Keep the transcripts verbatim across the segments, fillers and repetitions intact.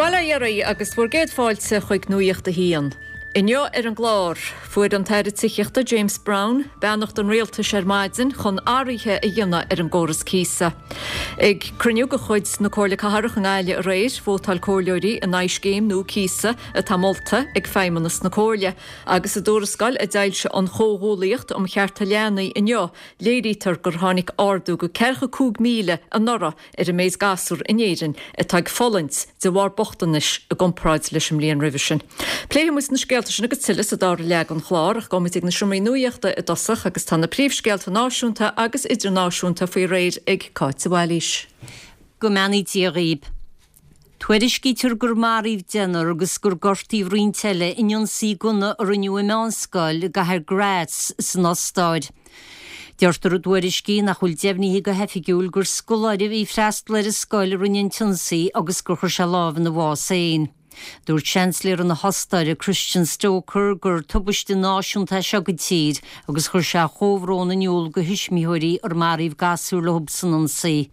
Bala iarraí agus bhórgéad fáilte chuig nuíocht a hían. Inniu ar an glár, fuair an teirid tiíochta James Brown, beannacht an réalta Sharmaidin chun áirithe a dhéanana ar an gcóras císa. Ag cruniú go chuid na cóirla catharach an eile a réir, fótal cóirleoirí a náis géim nó císa a tamolta ag feimimenas na cóirle, agus a dórascail a deilse an chóhólaíocht am chearta leanaí inniu, léirítar gur tháinig ardú go ceircha cúg míle an nora ar a méid gasúr in éirin a taig follint de bhar bochtanis a gompráid leis an líon rivisin. Pléimus na scéalta sin agus tilis a dar leag an chlár ach gomitig na siomí nuíochta a dasach agus tána príomhscéalta náisiúnta agus idirnáisiúnta faoi réir ag cáit sa bhhailís. Go meanaí díoríb. Tuairis gítir gur maríh denar agus gur gortíh rionteile inon sí guna ar aniu i meánscoil gathir gráds san ostáid. Deirtar a dúiris cí nach chuil deimhníí go hefigiúil gur scoláidir bhí freastleir a scoil rinnean tunsaí agus gur chuir se lábhan na bhásain. Dúir Chancellor an na hostáide Christian Stoker gur tubaiste náisiúnta seo go tíd agus chuir se chomhrón na neol go hisismíthirí ar maríh gasú le hubsan an saí.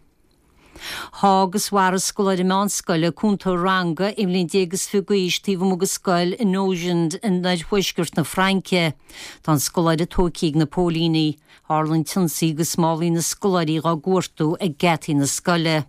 Hágus war a scoláide meánscoile cúnta ranga im líon dégus fiúgaís tíh agus scoil in nóisind in naid huisgurt na Franke, tá scoláide tócíigh na Pólíní, Harlan tunsaí go smálí na scoláidí á gúirtú ag getí na scoile.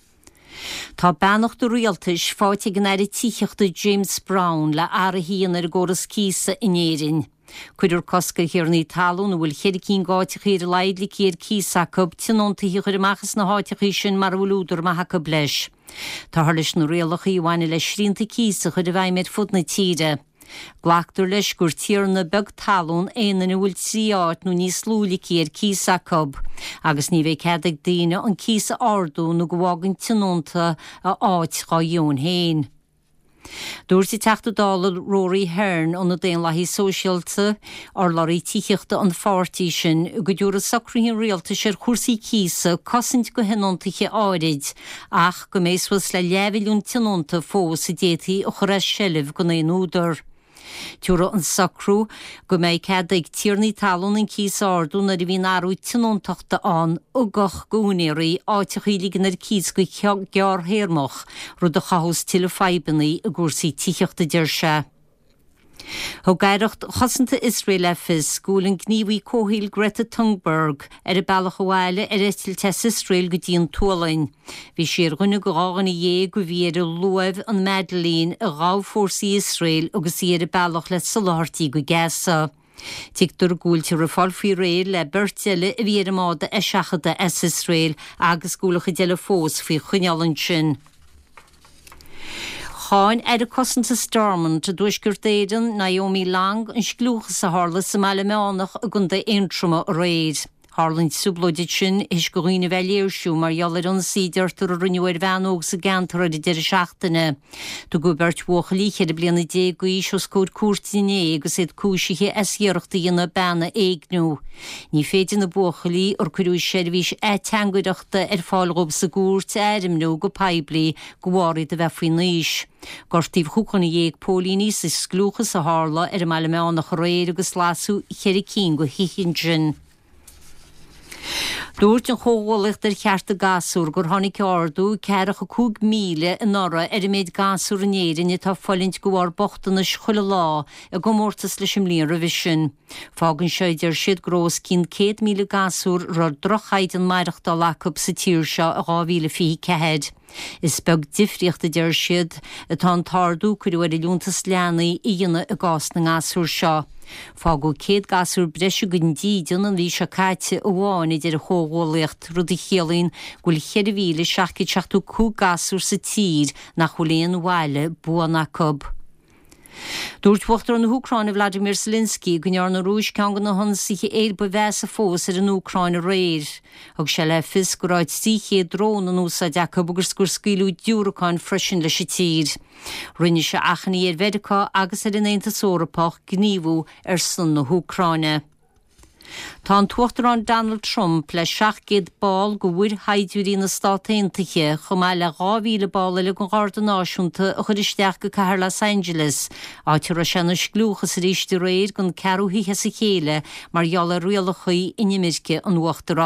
Tá beannacht do rialtais fáte gan éirí tíochta James Brown le ara hían ar gcóras císa in éirin. Cuidir cosca hiarnaí talún bhfuil chéad cín gáiteach ar leidla céad císacab tinóntaí chuir amachchas na háiteachí sin mar bhfuilúdar maithacha leis. Tá thar leis na réalachaí bhaine le srínta císa chuir a bhaid méid fud na tíre. Ghlaachtar leis gur tíar na beg talún éana na bhfuil trí áit nó níos lúla céad císacab, agus ní bheith ceadaigh daine an císa ardú nó go bhágann tinónta a áit chá dún héin. Dúir sí teachta dála Rory Hearn an na déon laithí sóisialta ar larí tíochta an fáirtí sin go dúra sacraíon rialta sé chuirsaí císa cosint go henontaige áirid ach go mééisfuil le levilún tinónta fós i détaí ó choréis sellh go éon údar. Tiúra an sacrú go méid cead ag tíornaí talún in cís ardú na bhí áú tinóntaachta an ó gach gúnéirí áitichaí gan ar cís go gear héirmach rud a chahús til febannaí a gúrsaí tíochta deir se. Thó gaireacht chosanta Israel efis gúlann gníomhaí cóthíil Greta Thunberg ar a bailach bháile ar éitil tes Israel go dtíon tualainn. Bhí siar gunna go gágan i dhé go bhí ar a luamh an Madeleine a gá fórsaí Israel agus í ar a bailach le soláirtaí go Gaza. Tigtar gúilte ar a fáilfaí réir le berteile a bhí ar a máda a seachada as Israel agus gúlacha deile fós faoi chuinealann sin. Cháin ar a cosanta Stormont a dúisgur déidan Naomi Lang an sglúcha sa hála sa meile meánach a gunda éontrama réid. Harlan súblóide sin is go riine bheléirsú mar jalar an síidirtar a rinneir bheanóg sa gantar a idir seachtainna. Do go bert bhuacha líchéad a blianana dé go ís os cód cuairtaíné agus iad cúisithe asíireachta dhéanana bena éagnú. Ní féidir na buachalí ar cuiú seirbhís é teanguireachta ar fáilgób sa gúirt éirimnú go peblií go bhhaid a bheith faoin níos. Gortíh chuchanna dhéag Pólíní sa sglúcha sa hála ar a meile meánach réir agus lasú chéir cín go hichinn sin. Dúirt an chóhálacht ar chearta gasúr gur tháinig ardú cearacha cúg míle in nora ar méid gasúr in éirin tá fáilint go bhar bochtanas chuile lá a go mórtas leis im líon revision. Fágann seidir siad grós cin céad míle gasúr rar drochaid an maireachta lacab sa tír seo a dhá mhíle fiche cehead. Is beg difriochta deir siad atá an tardú chuidir ar i lúntas leanaí i dhéanana a gás na gasúr seo. Fágó céad gasúr breisiú go díidean an bhí se caite ó bháin idir a chóhálaíocht rud i chéalainn ghfuil chead mhíle seachaid seachtú cúg gasúr sa tír nach chuléon bhaile buana cub. Dúirt bhuachtar an Ucráine Vladimir Zelensky go near na rúis ceangan na honsaí éilbe bheits a fós ar an Ucráine réir. Ag se le fis go ráid síché drón an úsa deacha bugus gur scaoilú dúracáin freisin leis a tír. Rinne se achanaí ar Vedicá agus ar in Aontas Eorpach gníomhú ar san na Ucráine. Tá an tuachtarán Donald Trump le seachcéad ball go bhfuir haidiúí na Stát Aontaithe chomh le gámhíle ball le go gáda náisiúnta a chur isteach go chathair Los Angeles áitiar a sena sglúchas a ríiste réir gon cearúthaithe sa chéile mar gheall a rialachaí inimirce an uachtarán.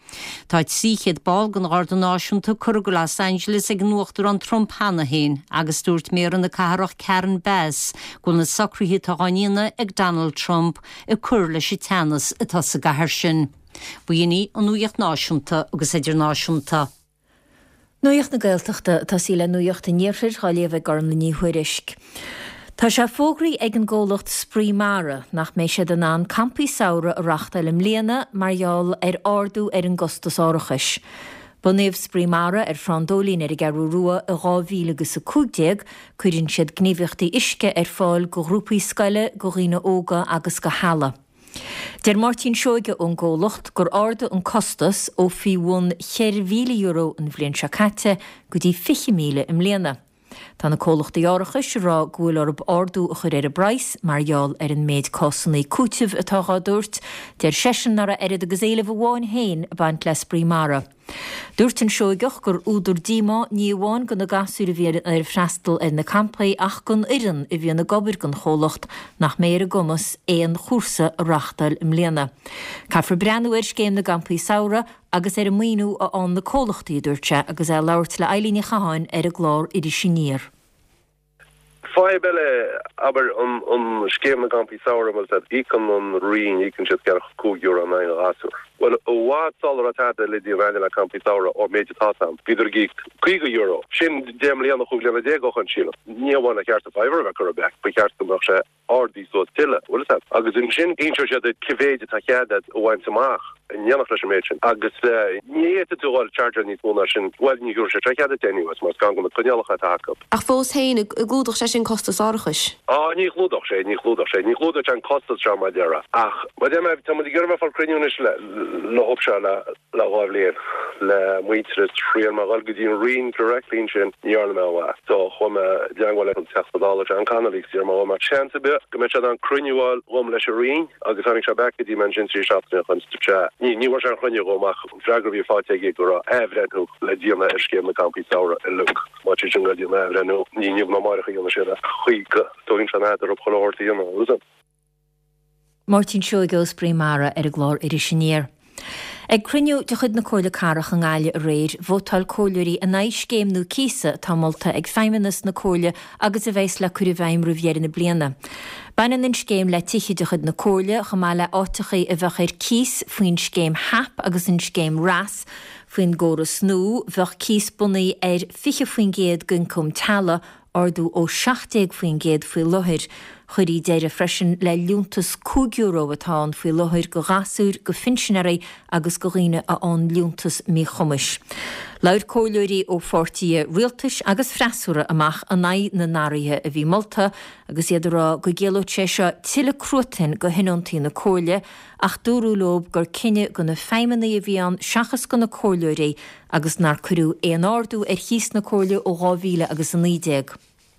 Táid síchéad balgan ordináisiúnta chur go Los Angeles ag nuachtar an Trump hana héin, agus dúirt méar an na carach Karen Bass go na sacríthe táhaína ag Donald Trump i chur leis i teannas atá sa gahar sin. Buoine an nuacht náisiúnta agus idirnáisiúnta. Nuacht na Gaeltachta tá sí le nuacht a níorthirá léomh gar na níhuirisc. Tá sé fógraí ag an ggólacht sprímara nach mé sé den an campi saora a rachtail im léana marall ar ardú ar an gostas árachas. Bunéomh sprímara ar frandólín ar i garú rua a gáhíle agus a cúdeag, chuirann siad gníomhachtaí isce ar fáil go grúpaí scaile go riine óga agus go hala. Der Martin Seoige ón ggólacht gur arda an costas ó fiún cheirmhíle euro an bhliain seacate go dtí fiche míle im léana. Tá na cólachta áirithas rá gúil orb ardú a chur ar a brais marall ar an méid cosannaí cútibh atá dúirt, deir seisiannara ar a gazéileh bháin héin a baint le sprímara. Dúirt an seoigech gur údar díma ní bháin go na gasúra bhéad ar freistal ar na campaí ach gon iran i bhí na gobir gon cholacht nach méar a gomas éon chósa a rachtail im léana. Caithfar breanúir céim na gampaí saora agus ar a míú a an na cólachtaí dúirte agus é labhairt le eilíní chaáin ar a glár idir siníir. Fai belle aber um um scheme gampi saure was dat ikon on reen ikon just get ko euro nine asur. Well what all rat le di vandela gampi saure or major tasam bider geek kigo euro. Shin demli an khugla na de go kan chilo. Ni wana kart fiver va korback. Be kart mo she or di so stille. Well that agus in shin intro de kevede ta dat one samach. En janach leis méidsin. Agus níte túáil charger ní túna sin bhil ní gúir sé tread déniuas mar gan go na tunealacha take. Ach fós héin a glúdach sé sin costas árachas? Á ní chlúdach sé, ní chlúdach sé, ní chlúdach an costas ra mai deara. Ach, ma dé meh tam ggurfa fal cruniúnis le le opse le le gáibléon le muitre tríal mar gal godín rion correctlín sin níarla me wa. So chum deanghil an techtadá an canalí ar má mar chance be, go me an cruniúáil rom leis a rion agus hanig se back dí man sin trí seachna chun stúte. Ní ní war an chunne gomach dragur fáteige go ehrenú le dína iscé na campi saora a luk. Má sin go dína ehrenú ní níb na marcha dhéanana sé chuige tóinn san éidir op choláirtaí dhéanana úsa. Martin Seoige sprímara ar a glár idir siníir. Ag cruniú de chud na cóla carach an gáile a réir, bhótáil cóileirí a náis céimnú císa támolta ag feiminas na cóla agus a bheits le cuir bhaim ruhéir na bliana. Bainan in scéim le tichi de chud na cóla chumá le átachaí a bheith ar cís faoin scéim hap agus in scéim ras faoin góras snú bheith cís bunaí ar fiche faoin géad gun cum tala ardú ó seachtag faoin géad faoi lothir. Chuirí déire freisin le lúntas cúg euro atáin faoi lothir go gasúr go finsinnarí agus go riine a an lúntas mí chumis. Lair cóileirí ó fortíí rialtas agus freisúra amach a naid na náirithe a bhí molta agus iadidirrá go géalóte seo tiile crutain go hinontaí na cóile ach dúrú lob gur cinenne go na feimimena a bhí an seachas go na cóileirí agus nar curú éon ardú ar híos na cóile ó gáhíle agus an nídéag.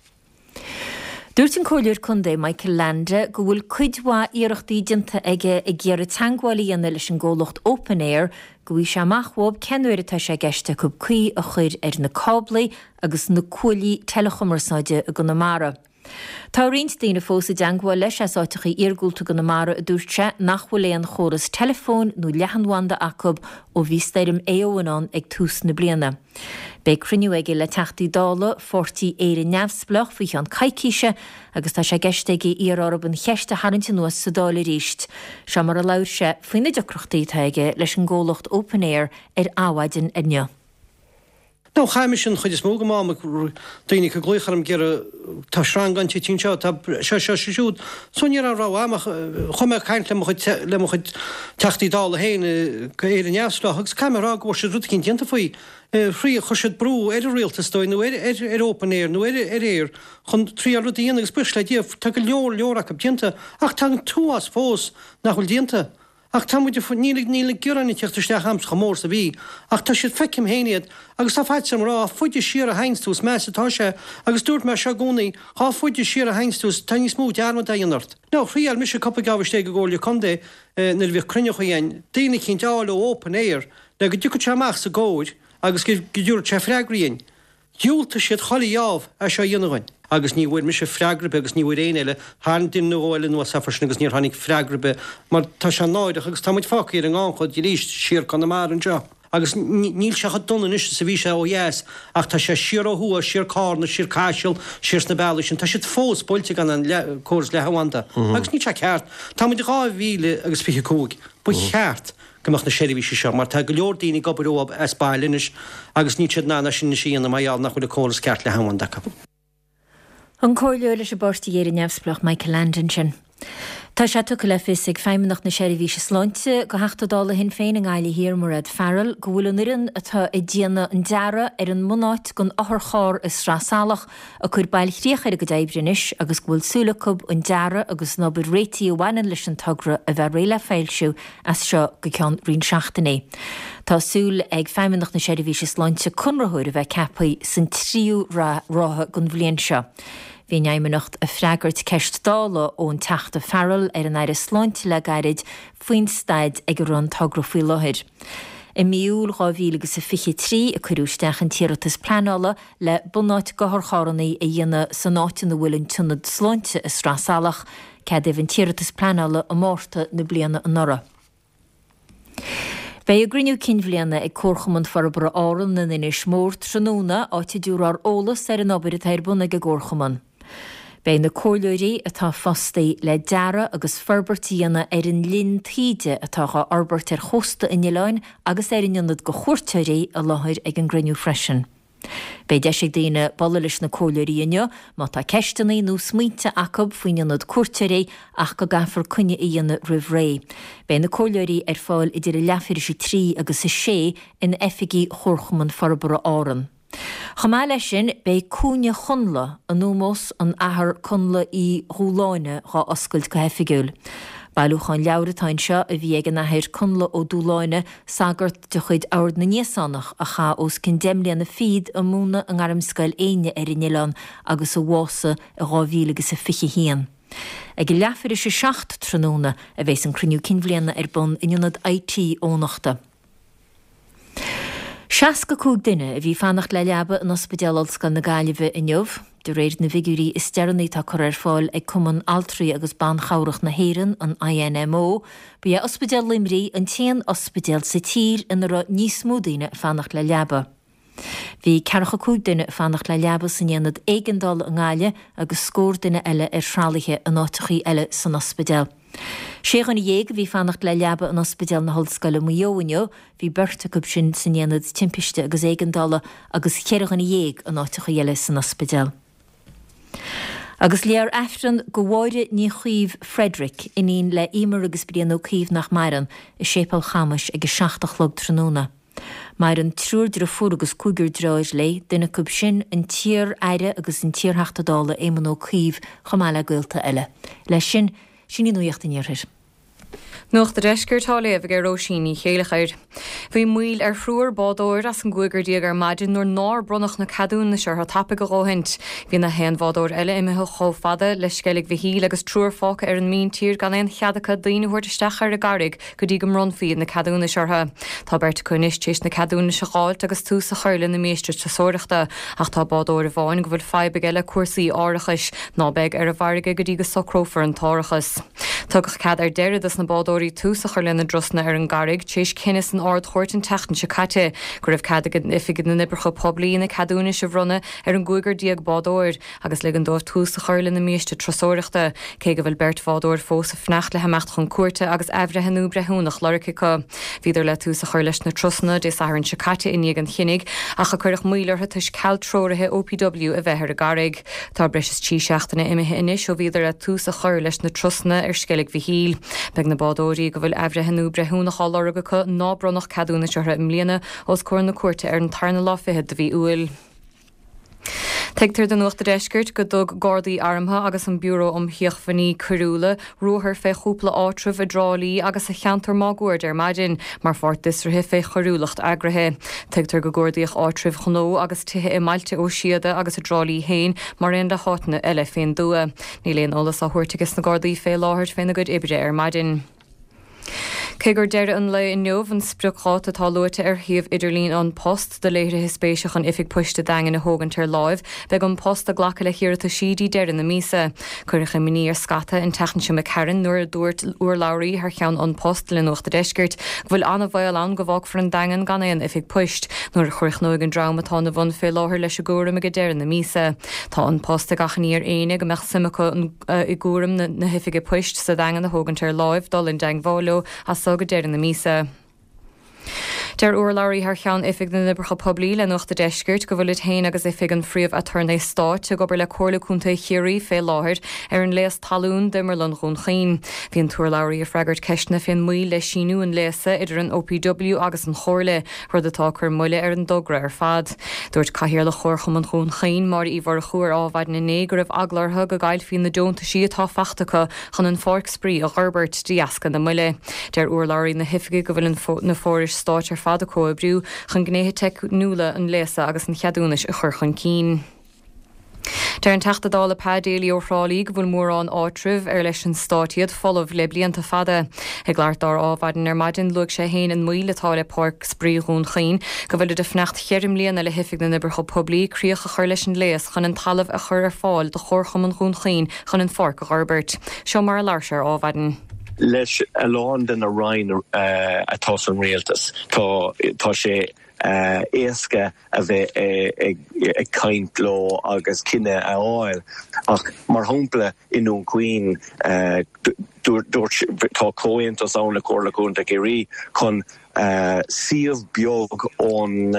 Dúirt an cóileir chundé Michael Lande go bhfuil cuidhá iarachtaí dinta aige i ggéar teagháilí ana leis an ggólacht Open Air go bhí sé amachmhób ceanúir atá sé gceiste cub chuí a chuir ar na cáblaí agus na cuailí telechomarsáide a Gunamara. Tá rint daoine fósa deanghil leis asáitichaí iargúlta Gunamara a dúirte nach bhfuil éon chóras telefón nó lehanhanda acab ó bhí stairim éohanán ag tús na bliana. Bé cruniú aige le teachtaí dála fortí éire neamhsplach faoi an caiiciise agus tá sé geisteige ar orb an cheiste hainte nuas sa dála ríist. Se mar a leir sé faoine decrochtaí aige leis an ggólacht Open Air ar áhaidin inne. No chaimi sin chuid is móga má daoine go glucharm gur tá srán gantí tín seo tá se se siúd. Sonir a rá amach chumeh caiint le mo chuid teachtaí dála héine go éar an neamhsplach agus camerará go sé rud cinn dianta faoi. Frí chuisiid brú ar a réaltastóin nó ar Open Air nó ar éir chun trí a rudíana agus buis le díobh tá go leor leorach a dianta ach tá túas fós nach bhfuil dianta. Ach tá muidir nílig nílig gúranna teachtarsteach hams chamór sa bhí, ach tá siad feicim héiad agus tá feit sem rá fuidir siar a hainstús me atá se agus dúirt me se gúnaí há fuidir siar a hainstús tá ní smú dearma daionart. No chríal mis se cappa gabhiste go ggóla condé na bhíh crunneach chuhéin, daoine cinn deáil ó Open Air le go dúcha teach sa góid agus go dúr te freagraíon. Dúlta siad cholí ábh a seo dionhain. agus ní bhfuil me sé freigrabe agus ní bhfuil éile há duine bháile nó safar agus níor tháinig freigrabe, mar tá se náideach agus táid fáí an gáchod i ríist siar chu na mar an seo. Agus níl se donna is sa bhí se ó dhéas ach tá sé siar ó thua, siar cána, siar caiisiil, siar na bailile sin, tá sé fós boilte gan an córas le hahaanta. Agus ní se ceart, Tá muid gá bhíle agus fi cóg, bu cheart goach na séirhí se seo, mar tá go leor daoine gobarú as bailinis agus ní siad nána sin na síana na maiall nach chuil córas ceart le hahaanta. An cóirleola se borsta dhéir neamhsplach Michael Landon sin. Tá sé tu le fisig féimeach na séirhí se sláinte go heachtadála hin féin an gáile hir marad fearil go bhfuil nirin atá i ddíana an deara ar an mnáit gon áthar cháir is rásálaach a chur bailchríoch ar go daibbrinis agus bhfuil súlacub an deara agus nóbir réitií bhhaine leis an tugra a bheith réile féilsiú as seo go ceann rion seachtainné. Tásúl ag féimeach na séirhí se sláinte chunrathúir a bheith cepaí san tríú rátha gon bblion seo. Bhí neimimenacht a freigart ceist dála ón teachta fearil ar an air sláinte le gairid faoin staid ag run tugra faoi láthir. I miúil gáhíle agus a fiche trí a chuúisteach an tíreachtas pleanála le bunáit gothchárannaí a dhéana san áitin na bhfuiln tunad sláinte is rásálaach cad éh an tíreachtas pleanála a mórta na bliana an nora. Bei a griniú cinmhlianna ag córchaman farbar áran na inis mór tróna áte dúrar ólas ar an obair a tairbunna go górchaman. Bei na cóirleirí atá fostaí le deara agus ferbertíanana ar an linn tíide atá á arbert ar chosta in Ileáin agus ar inionad go chuirteirí a láthir ag an griniú freisin. Bei deisig daine balla leis na cóirleiríonne má tá ceisteannaí nó smuointe acab faoin ionad cuirteirí ach go gafar cunne í dhéana rih ré. Bei na cóirleirí ar fáil idir i leafir sé trí agus is sé in effigií chórchaman farbar áran. Chamá lei sin bei cúne chunla an nómós an ahar chunla í dhúláine gá oscailt go hefigiúil. Bailúchan leabhratáin seo a bhí ag an athir chunla ó dúláine sagart de chuid áard na níosannach a cha os cin demlian na fiad a múna an armscail éine ar in Ileán agus a bhása a gáhíle agus a fiche hían. Ag leafir sé seacht tróna a bheits an cruniú cinmhlianna ar bun inionad I T ónachta. Seas go cúg duine a bhí fannacht le leaba an ospidéal gan na Gaillimhe in Neamh, de réir na vigúrí is steannaí tá chur ar fáil ag cuman altraí agus ban chairech na héireann an I N M O, bu é ospidéal Limrí an téan ospidéal sa tír in ra níos mó duine fannacht le leaba. Bhí cearcha cúg duine fannacht le leaba san dhéanad éigendal an gáile agus scór duine eile ar srálaithe an áitichaí eile san ospidéal. Séchan i dhéag bhí fannacht le leaba an ospidéal na hallscoile Mujóineo, bhí berta cub sin san dhéanad timpiste agus éigendala agus cheirchan i dhéag an áitichaí eile san ospidéal. Agus léar efran go bháire ní chuomh Frederick iníon le imar agus bríon ó chuomh nach mairan i sépal chamas ag seachtachlog tróna. Mar an trúr fu agus cúgur dráid le duine cub sin an tír aire agus an tír heachtadála éman ó chuomh chamála gailta eile. Leis sin sin í nuocht in níorthir. Nuach de reisgur tá léamh gur róisíní chéalachair. Bhí muil ar frúr bádóir as an gúigur díag ar maidin nuair ná brunach na cadún na seir tappa go ráhaint. Bhí na hen bádóir eile imithe cho fada leis scaigh bhí agus trúr fáca ar an mín tír gan éon cheadacha daoinehuiir isteach ar a garig go dtí go mronfiad na cadún na seirtha. Tá bert chunis tééis na cadún na seáilt agus tú sa chuirla na méistre tesóireachta ach tá bádóir a bháin go bhfuil feibbe eile cuasaí áirichas ná beag ar a bharige go dtí go socrófar an tárachas. Tugad cad ar deiread na bádóir tú sa chuirlena drosna ar an garig, tééis cinnis an áard chóirtin teachtan se caite, gur raibh cad ifigid na nibricha poblí na cadúna se bhrunna ar an gúigur díag bádóir, agus le an dóibh tú sa chuirla na míiste trosóireachta, cé go bhfuil bert bádóir fós a fnecht le hamecht chun cuairte agus ehre henú brethúnach loricacha. Bhíidir le tú sa chuir leis na trosna dé sa an se caite iníag an chinig, ach a chuirech muoilartha tuis ceiltróirithe O P W a bheith ar a garig. Tá breis tí seachtainna imithe inis ó bhíidir le tú sa chuir leis na trosna ar scaigh bhí híl. Beg na bádóirí go bhfuil ehre henú brethúnach álargacha ná brunach cadúna seirtha im líana os cuair na cuairte ar an tarna láfithe de bhí uail. Teigtar den nuachta deisgurt go dog Gardaí armtha agus an búró um hiachfaní curúla, ruthar fé chúpla átrah a drálaí agus a cheantar mágúir ar maidin mar fort disruthe fé chorúlacht agrathe. Teigtar go Gardaíoch átrih chnó agus tuthe i mailte ó siada agus a drálaí héin mar réon de hátainna eile féin dua. Ní léon olalas a thuirtegus na Gardaí fé láthairt féin na gcuid ibre ar maidin. Cé gur deire an le in neomh an spruáit atá luite ar thiomh idirlín an post de léire hispéiseach an ifig puiste dagan na hógan tar láimh, beag an post a ghlacha le hirirta siadí deir na mísa. Cuirich a miní ar scata in techan se me caran nuair a dúirt uair lairí ar cheann an post le nuachta deisgirt, bhfuil anna bhail an go bhag for an dagan gan éon ifig puist, nuair a chuirich nóig an draumatá na bhain fé láthir leis a gúram a go deir na mísa. Tá an post a gachaní ar aine go meach simachcha i gúram na hifige puist sa dagan na hógan tar láimh dul in dang bhóló a go deir na mísa. Der uair lairí ar cheann ifig na nibrecha poblí le nuachta deisgirt go bhfuil hain agus ifig an phríomh a turna stáit a gobar le cóirla cúnta chiaí fé láthir ar an léas talún dimmerlan chun chain. Bhí an túair lairí a freigart ceistna féin muí le sinú an léasa idir an O P W agus an chóirle rud atá chur muile ar an dogra ar fad. Dúirt caihiar le chóircham an chun chain mar íhar a chuair ábhaid na négur ah aglartha go gail fin na dónta si atá fachtacha chun an fork sprí a Herbert díascan na muile. Der uair lairí na hifige go bhfuil na fóris stáit ar fad a cóibriú chun gnéthe teic nula an léasa agus an cheadúnis a chur chun cín. Der an taachtadála pádéalaí ó Hrálaí go bhfuil mór an áitrih ar leis an stáitiad folamh le blianta fada. Ag leartdar ábhaidin ar maidin luag sé héin an muí letá le park spríún chain, go bhfuil de fnecht cheirm líana le hifig na nibrecha poblí críoch a chur leis an léas chun an talamh a chur ar fáil de chórcham an chun chain chun an fork a Herbert. Seo mar a leir sé ar leis a lán den a rain uh, atá san réaltas. Tá, tá sé uh, éasca a bheith ag caint lá agus cinenne a áil. Ach mar húmpla inún cuioin uh, tá cóintas an le cóirla cúnta géirí chun Uh, síomh beag ón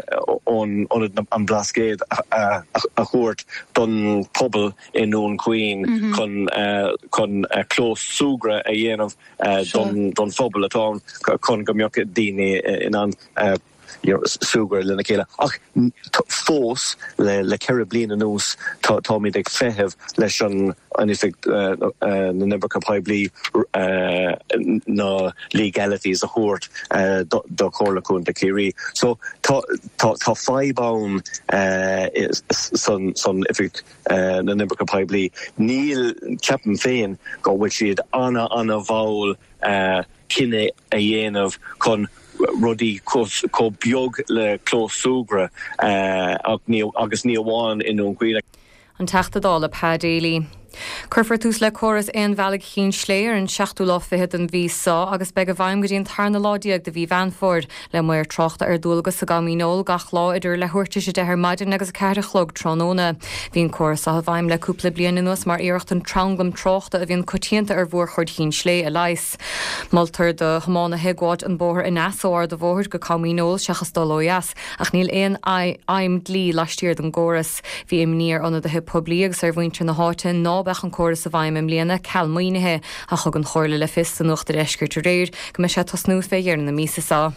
uh, an blascéad a, a, a chuirt don pobl in ón cuioin mm-hmm. chun uh, chun uh, clós súgra a dhéanamh uh, sure. don, don phobal atá chun go mbeadh daoine in an uh, súgur lena chéile. Ach fós le, le ceire bliana nús tá míid ag feitheamh leis an ifig na nibrecha poiblí na legalities a chuairt do chóirla cúnta céirí. So tá fáibán san ifig na nibrecha poiblí níl ceapan féin go bhfuil siad anna anna bháil cinenne a dhéanamh chun rudí có beag le clós súgra agus ní amháin in ón cuiine. An taachtadála pádéalaí. Curfar tús le choras éon bhealach chin sléir an seachtú lá fihead an bhí sá agus beag a bhaim go dtíon tarna ládiaag de bhí Vanford le muir trochta ar dúlagus sa gamínól gach lá idir le thuirte sé dethir maidin agus ceir chlog tróna. Bhín choras a bhaim le cúpla bliana nuas mar iirecht an trangam trochta a bhíon cotíanta ar bhór chuir chin slé a leis. Maltar de chamána heagháid an bóthir in asáir de bhóthir go camínól seachas dólóias ach níl éon aim dlí leistíir an góras. Bhí imníir anna de hip poblíag ar bhainte na hátain ná bech an choras a bhaim im líana cealmaoinethe a chug an chóirla le fis an nuachta eiscirt réir go me sé tosnú fé dhearna na mísa.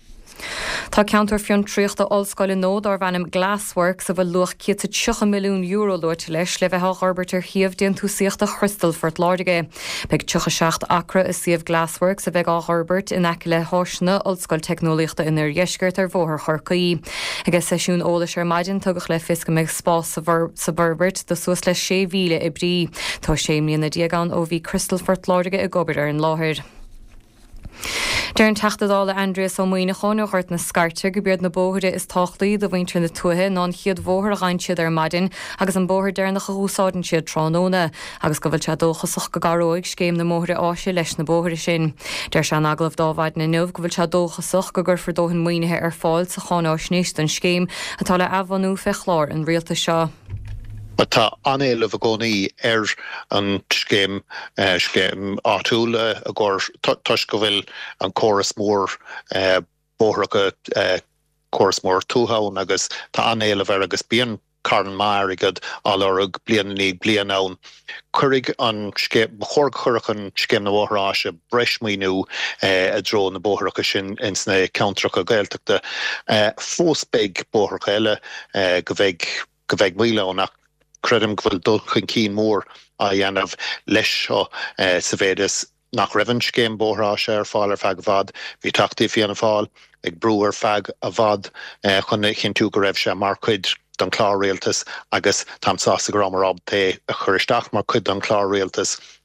Tá ceantar fion tríochta ollscoile nód ar bhanim Glassworks a bhfuil luach ciad tucha milliún euro luirt leis le bheith Herbert ar thiamh déon túsaíochta Crystal for láirige. Beag tucha seacht acra is siomh Glassworks a bheith á Herbert in aice le háisna ollscoil technoliaachta inar dheisgirt ar bhóthir chorcaí. Agus seisiún ólas ar maidin tugach le fis go méid spás sa Herbert do suas le sé mhíle i brí. Tá sé mlíana diagan ó bhí Crystal for láirige i gobar ar an láthir. Der an taachtadála Andreas ó muoine chóna chuirt na scarte go beard na bóthide is táchtaí do bhaintre na tuthe ná chiad bhóthir a ghaintsiad ar maidin agus an bóthir dearnach a húsáidin siad tróna agus go bhfuil se dóchasach go garóig scéim na móthire áise leis na bóthire sin. Der se aglah dámhaid na nuh go bhfuil se dóchasach go gur fordóhann muoinethe ar fáil sa cháná snéis don scéim atá le ahhanú fechlár an rialta seo. Tá anéile a gcónaí ar an scéim scéim áitiúla a ggur tuis go bhfuil an choras mór bóthracha choras mór túthán agus tá anéile bhar agus bíon cairn mar igad álarug blianaí blian ann. Curig an chóir churach an scéim na bhóthráise breismíú a dro na bóthracha sin in sna countracha gaeltachta. Fós beag bóthracha eile go bheith go bheith míle ónach credum gwyl dulchan cín mór a dhéanamh leis seo sa bhéidir nach raibhann scéim bóthráise ar fáil ar feadh bhad, bhí tachtaí fianna fáil ag brú ar feadh a bhad chun chin tú go raibh sé mar chuid don chlár réaltas agus tam sása go ramar ab té a churisteach mar chuid don chlár réaltas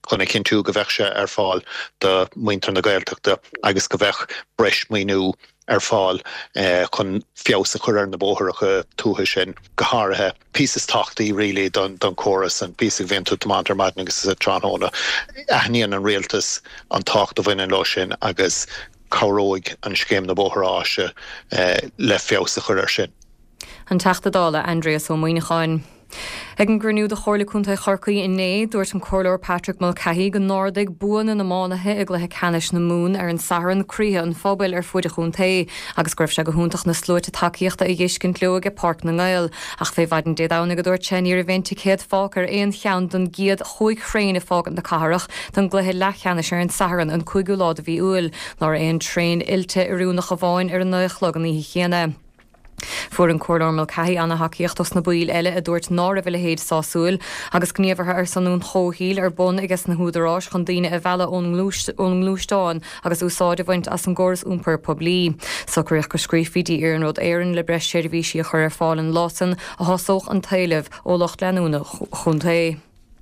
chuna cin tú go bheith se ar fáil de muintear na Gaeltachta agus go bheith breis míú ar fáil chun fios a chur ar na bóthracha tútha sin go háirithe pieces tachtaí rilí don don choras an pí vinú tomátar maidin agus is tránóna aithníon an réaltas an tacht a bhain lo sin agus choróig an scéim na bóthráise le fios a chur ar sin. An teachtadála Andreas ó Muoineáin. Ag an grniú de chorla chunta chorcaí in né dúirt an chorlóir Patrick Mulcahy go Nordig buan na mánathe ag lethe canis na mún ar an saran críthe an fóbail ar fuide chunta agus gribh se go húntaach na slúirte takeíochta i dhéiscin leog Park na Gael ach fé bhaid an dédána go dúirt sin ar a bhainte céad fág ar éon cheann don giad chuig chréin a fág an na carach don gluthe lechanis ar an saran an chuigú lád a bhí uil nar éon tréin ilte arúnach a bháin ar an nuchlog an í chéana. Fuair an chorlóir Mulcahy anna haíochttas na buil eile a dúirt ná a bhile héad sásúil agus gníomhartha ar sanún chóhíl ar bun agus na húdarráis chun daine a bhela ón glúistáin agus úsáide bhaint as an gcóras úmpar poblí. Socaríoch go scríomhí ar an rud éireann le breis séirbhísí a chur ar fáil lásan a thosóch an taileh ó locht leanúna chunta.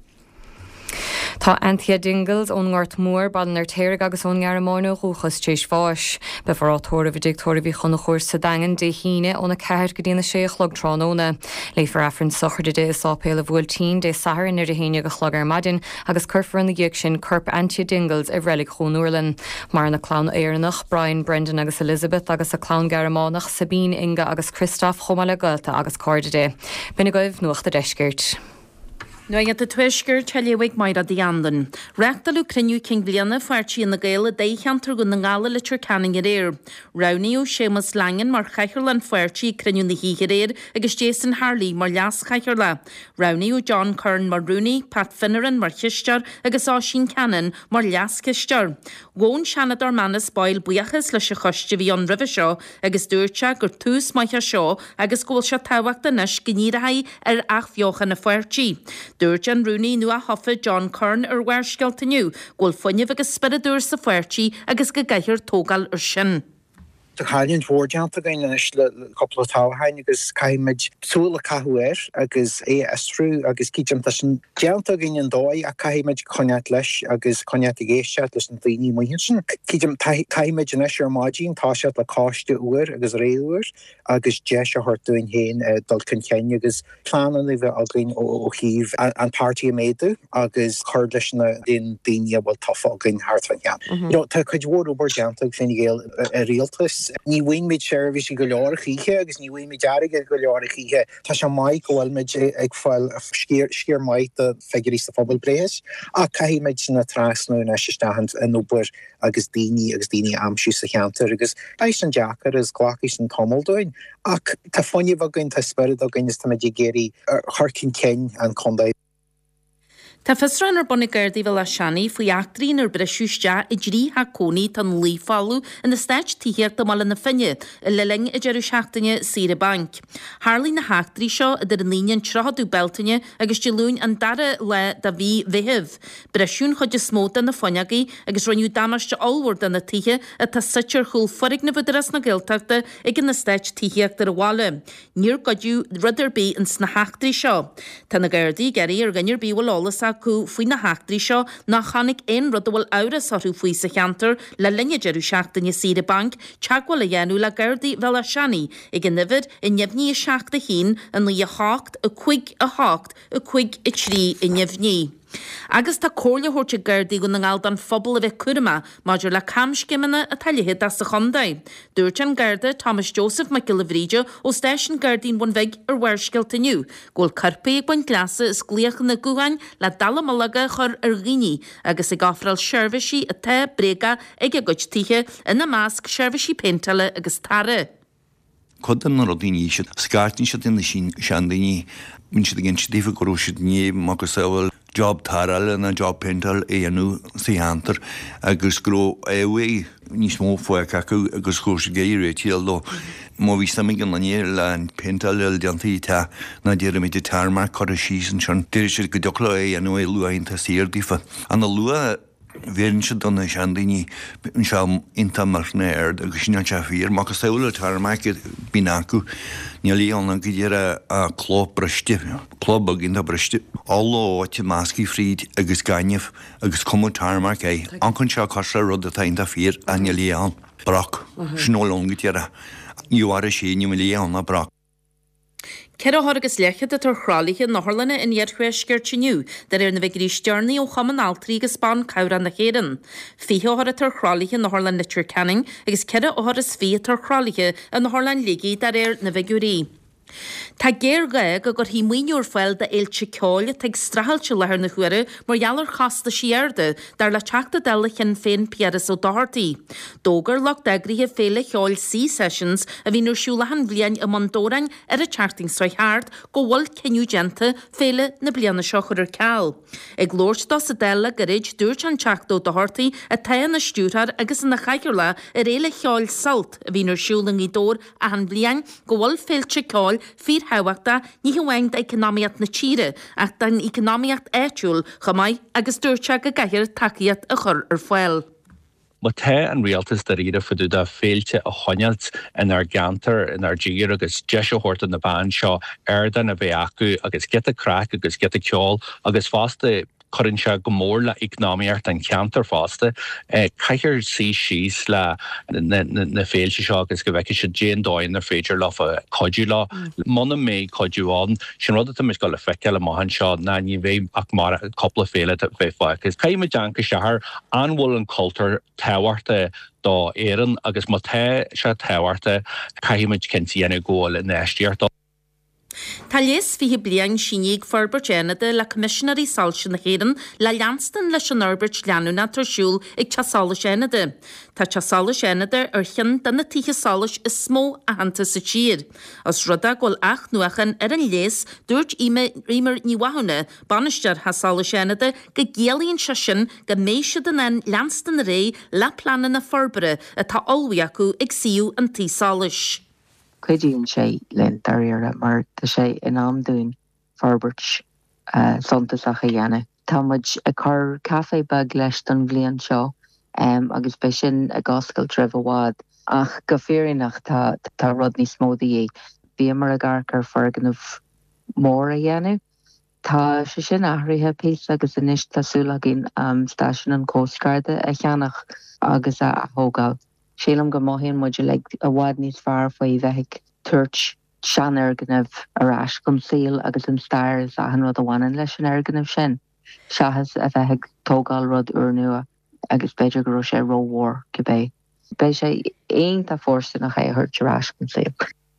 Tá Anthea Dingles ón Ngart Mór badan ar téireg agus ón Ngearamáine rúchas tééis fáis. Be farrátóra bhí digtóra bhí chuna chóir sa dagan dé híine óna ceir go dtíana sé chlog tránóna. Léifar affran sochar de dé sápéil a bhfuiltín dé saharin ar de héine go chlog ar maidin agus curfar na ghiic sin curp Anthea Dingles a bhrelig chónúirlinn. Mar na clán éireannach Brian Brendan agus Elizabeth agus a clán Gearamánach Sabine Inga agus Christoph Chomáile Gaelta agus Cordide. Bina goibh nuacht a deisgirt. Nuaigh a tuisgur teléhaigh mair a dhéandan. Reachtalú criniú cin bliana fuirtíí na Gael déchantar go na ngála le tur canning ar éir. Rowníú Seamus Langan mar chaichar lan fuirtíí criniú na híhir éir agus Jason Harley mar leas chaichar le. Rowníú John Kern mar Rooney, Pat Finneran mar chiistear agus Áisín Cannon mar leas chiistear. Gón Shanad ar manas bail buachas leis a choiste bhí an ribh seo agus dúirte gur tús maithe seo agus ggóil se táhaachta nes gníirithe ar ach bheocha na fuirtíí. Dúirt an Rooney nua hofa John Kern ar bhhaircealtaniu, ghfuil fuinneamh agus spiridúir sa fuirtíí agus go gaiithir tógal ar sin. De Chailíonn mhórdeanta gain leis le coppla táhain agus caiimiid súla cathúir agus é astrú agus cíteam sin deanta gin an dóid a caiimiid coneat leis agus coneat i ggéisteat leis an daoine muhin sin. Cíteam caiimiid in eisiir mádín táiseat le cáiste uair agus réúir agus de se thuirtúin héin dul cincéine agus plánan i bheith againn ó híomh an pártaí méadú agus chuir leis na den daoine bhfuil tofa againn háarthain. Tá chuid mhór obair deanta fin géal a rialtas. Ní bhain méid seirbhís go leor chiche agus ní bhain méid dearige go leor chiche. Tá se maiid go bhfuil méid ag fáil scéir maiid de feigurí sa phobal bréis a caiimiid sinna trasnú na sisteachant an obair agus daoine agus daoine amsú sa cheantar agus éis an deachar is ghlaachís an tomaldóin ach tá fáinne bhagann tá spirid againn is tá méid géirí thurcin cin an condaid. Tá fistran ar bonna Gardaí bhil a seannaí faoi achtarín ar breisiúiste i drí ha cónaí tan lífáú in na stáit tíhéir do mala na finne i leling i dearú seachtaine Sire Bank. Harlí na heachtarí seo idir an líon trochadú beltaine agus de lún an dara le da bhí bhíhih. Breisiún chuide smóta na foineagaí agus roniú damaiste allhhar na títhe a tá sitir chuil forig na bhuidiras na Gaeltachta ag in na stáit tíhéach ar a bháile. Níor godú rudidir bí in sna heachtarí seo. Tá na Gardaí geirí ar gannir bí bhil acu faoi na heachtarí seo nach chanig éon rud bhfuil áras orthú faoi sa cheantar le linne dearú seachtaine Sire Bank teagháil a dhéanú le Gardaí bhil a seannaí ag an nifid i neamhní seachta hín an lí a hácht a chuig a hácht a chuig i trí i neamhní. Agus tá cóirle thuirte Gardaí go na ngáil don phobal a bheith cuirma maidir le camscimena a talithe as sa chundaid. Dúirt an Garda Thomas Joseph McGillivríide ó stéisisin Gardaín bun bheith ar bhhaircealtaniu. Ghfuil carpaí ag baint gleasa is gléocha na gúhain le dalamalaga chur ar ghaoine agus ag áfrail seirbhísí a te bréga ag a goid títhe ina másc seirbhísí péntala agus tara. Codan na rodíní siad, scartin siad in na sin seandaní, mun siad gin siad gorú siad ní magus sáil job taral na job pental é anú síhantar agus gró éhé níos mó foiach acu agus chó sé géir réitial do. Má ví sam gan lanéir le pental le deantaí tá na déir mé tarmar chu a sísan sean déir siad go dola é anú é luainn tá séirdífa. An na lua Bhéann se donna sean daoine an seam inta mar néir agus sin an se fír, má go saola tar maice bí acu ní líonna go dtíar a chlób breiste, chlób a ginta breiste. Alló áte máscaí fríd agus gaiineh agus comútar mar é. An chun seo cosra rud a tainta fír a ní líon brach. Snólón go dtíar níhhar sé ní líonna brach. Ceir áthgus lechad a tar chrálaithe nachharlanna in dhearchuisceirtiniu, dar ar na bheith grístearnaí ó chaman altarí agus bán cabhran na chéan. Fihe áthar tar chrálaithe nachharlan litir canning, agus ceir áthar is fí tar chrálaithe a nachharlan ligaí dar ar na bheigurí. Tá géir gaig a gur hí muoúor foiil de éilte ceáil teag strahailte lethir na chuire mar geallar chasta siarda dar le teachta deile chin féin piaras ó dáirtaí. Dógar lech degrithe féle cheáil C-Sessions a bhínar siúlahan bblian a mandórain ar a chartingsráithart go bhfuil ceniu genta féle na blianana seochar ar ceall. Ag glóirtá sa deile goréid dúirt an teachtó dáirtaí a taan na stúrthar agus na chaigeirla ar éile cheáil salt a bhínar siúlan í dór a han blian go bhfuil féilte ceáil fír hehaachta ní hhaing de economiacht na tíre ach den economiacht éitiúil chamaid agus dúirte go gaiir takeíad a chur ar foiil. Ma the an rialtas da riad fuú da féilte a chonnealt in ar gantar in ar díir agus deisio hort in na ban seo airdan a bheith acu agus get a crack agus get a ceol agus fásta chuann se go mór le economiacht an ceantar fásta. Caiir sí síos le na féilte seo agus go bheice se déan dáin ar féidir le a codú lá. Mna mé codúáin sin rud a mis go le feice le maihan seo na ní bhéh ach mar coppla féile bheith fágus. Caiim deanca sethar anhfuil an cultúr tehairta dá éan agus má the se tehairta caiimiid cintíana ggóil in éistíart. Tá léas fihe blian síníag Ferbert Jenada le commissionarí salsin na chéan le leanstan leis an Norbert leanúna tarsúl ag teasála Jenada. Tá teasála Jenada ar chin den na títhe sálas is smó a hananta sa tír. As ruda ghil ach nuachan ar an léas dúirt rímar níhahanna banistear hasála Jenada go géalaíonn se sin go méise den an leanstan ré le planan na Ferbere a tá olbhí acu ag siú an tí sálas. Cuidíonn sé len daríire mar tá sé in amdún Ferbert sontas a dhéana. Tá muid a chur caffé bag leis don bblion seo agus be sin a goscail tribh bhád ach go féirinach tá tá rud ní smódaí é. Bhí mar a garcar farganmh mór a dhéanú. Tá sé sin áthraithe pís agus inis tásúla gin stáisiún an Coastguarda a cheannach agus a thógáil. Sílam go móhíonn muidir le a bhád níos fearr faoi bheith tuairt sean airganamh arás gom síl agus an stair is ahan rud a bhhainean leis an airganamh sin. Seachas a bheith tógáil rud uair nua agus beidir go raibh sé rómhór go bé. Bé sé aonanta fórsta nach é thuirt arás gom síl.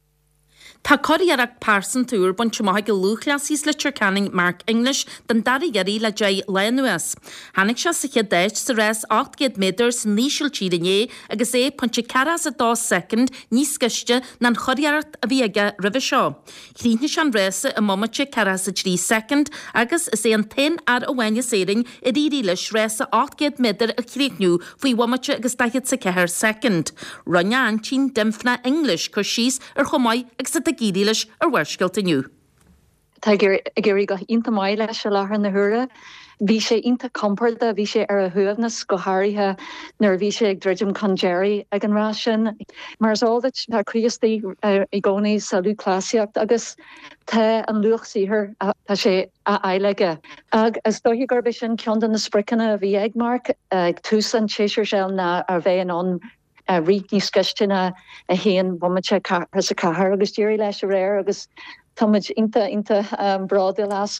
Tá coriarach pársan túr buint maithe go lúchlasís le Canning Mark English den darígarí le J. Lenuas. Hannig se sa déit sa réis ácht méadar san níisiil tídané agus é pontse caras a dá second níos sciiste na choriart a bhí aige ribh seo. Chlíne se an réise a momate caras a trí second agus is é an ten ar a bhaine séring i ríí leis réise ácht méadar a chríicniú faoi wamate agus daiad sa ceir second. Runne an tín dimfna English chur síos ar chomáid agus a gírí leis ar bhharscailt aniu. Tá géirí go inta maiile leis se lethar na thura, bhí sé inta comporta, bhí sé ar a thuamhnas go háirithe nar bhí sé ag dreidim chun Jerry ag an rá sin. Mar áilt tá chríostaí i gcónaí salú clásiacht agus tá an luach síthir tá sé a eilige. Ag as dóthaí garbh sin ceann na spriccanna a bhí ag Mark ag tús an séisiir se na ar bheith an Uh, rí ní sciistena a héan bhamate as a cahar agus dúirí leis a réir agus táid inta inta um, bráda las.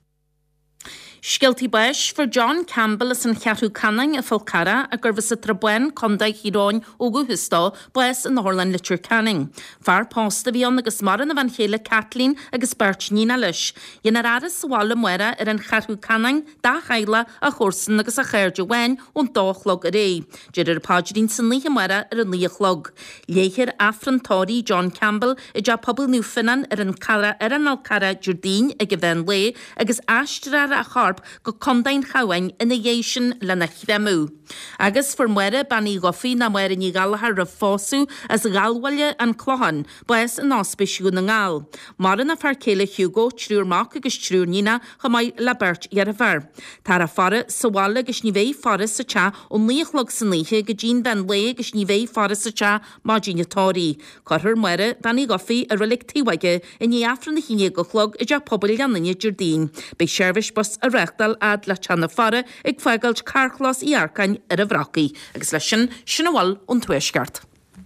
Scialtí bais for John Campbell is an cheatú canning a Fulcara a gur bhs a trabuin condaigh híráin ó Guhustá bais an Norland Litir Canning. Far pásta bhí an agus mar na bhan chéile Kathleen agus Bert nína leis. Dhéana aras sála muire ar an cheatú canning dá chaile a chórsan agus a chéirde bhain ón dálog a ré. Didir páidín san líthe muire ar an líochlog. Léithir afrantáí John Campbell i d pobl Newfoundland ar an cara ar an alcara Jordín ag go bhain lé agus aistrar a char warb go condain chawain ina dhéisian le na chrémú. Agus for muire banní gofií na muire ní galthar a fósú as galhhaile an clohan bues an áspisiú na ngáil. Mar na farcéile Hugo trúrmach agus trúrnína go mai le bert ar a bhar. Tar a fara sahála agus ní bhéh fara sa te ó níochlog san líhe go dín den le agus ní bhéh fara sa te má dínetóí. Corthir muire banní gofií a rilik tíhaige in ní afran na híine go chlog i d pobl ganine Jardín. Bei seirbhis bus a reachtal ad le tena fara ag feigailt carchlas í arcain ar a bhracaí, agus leis sin sin bhil ón tuaisceart.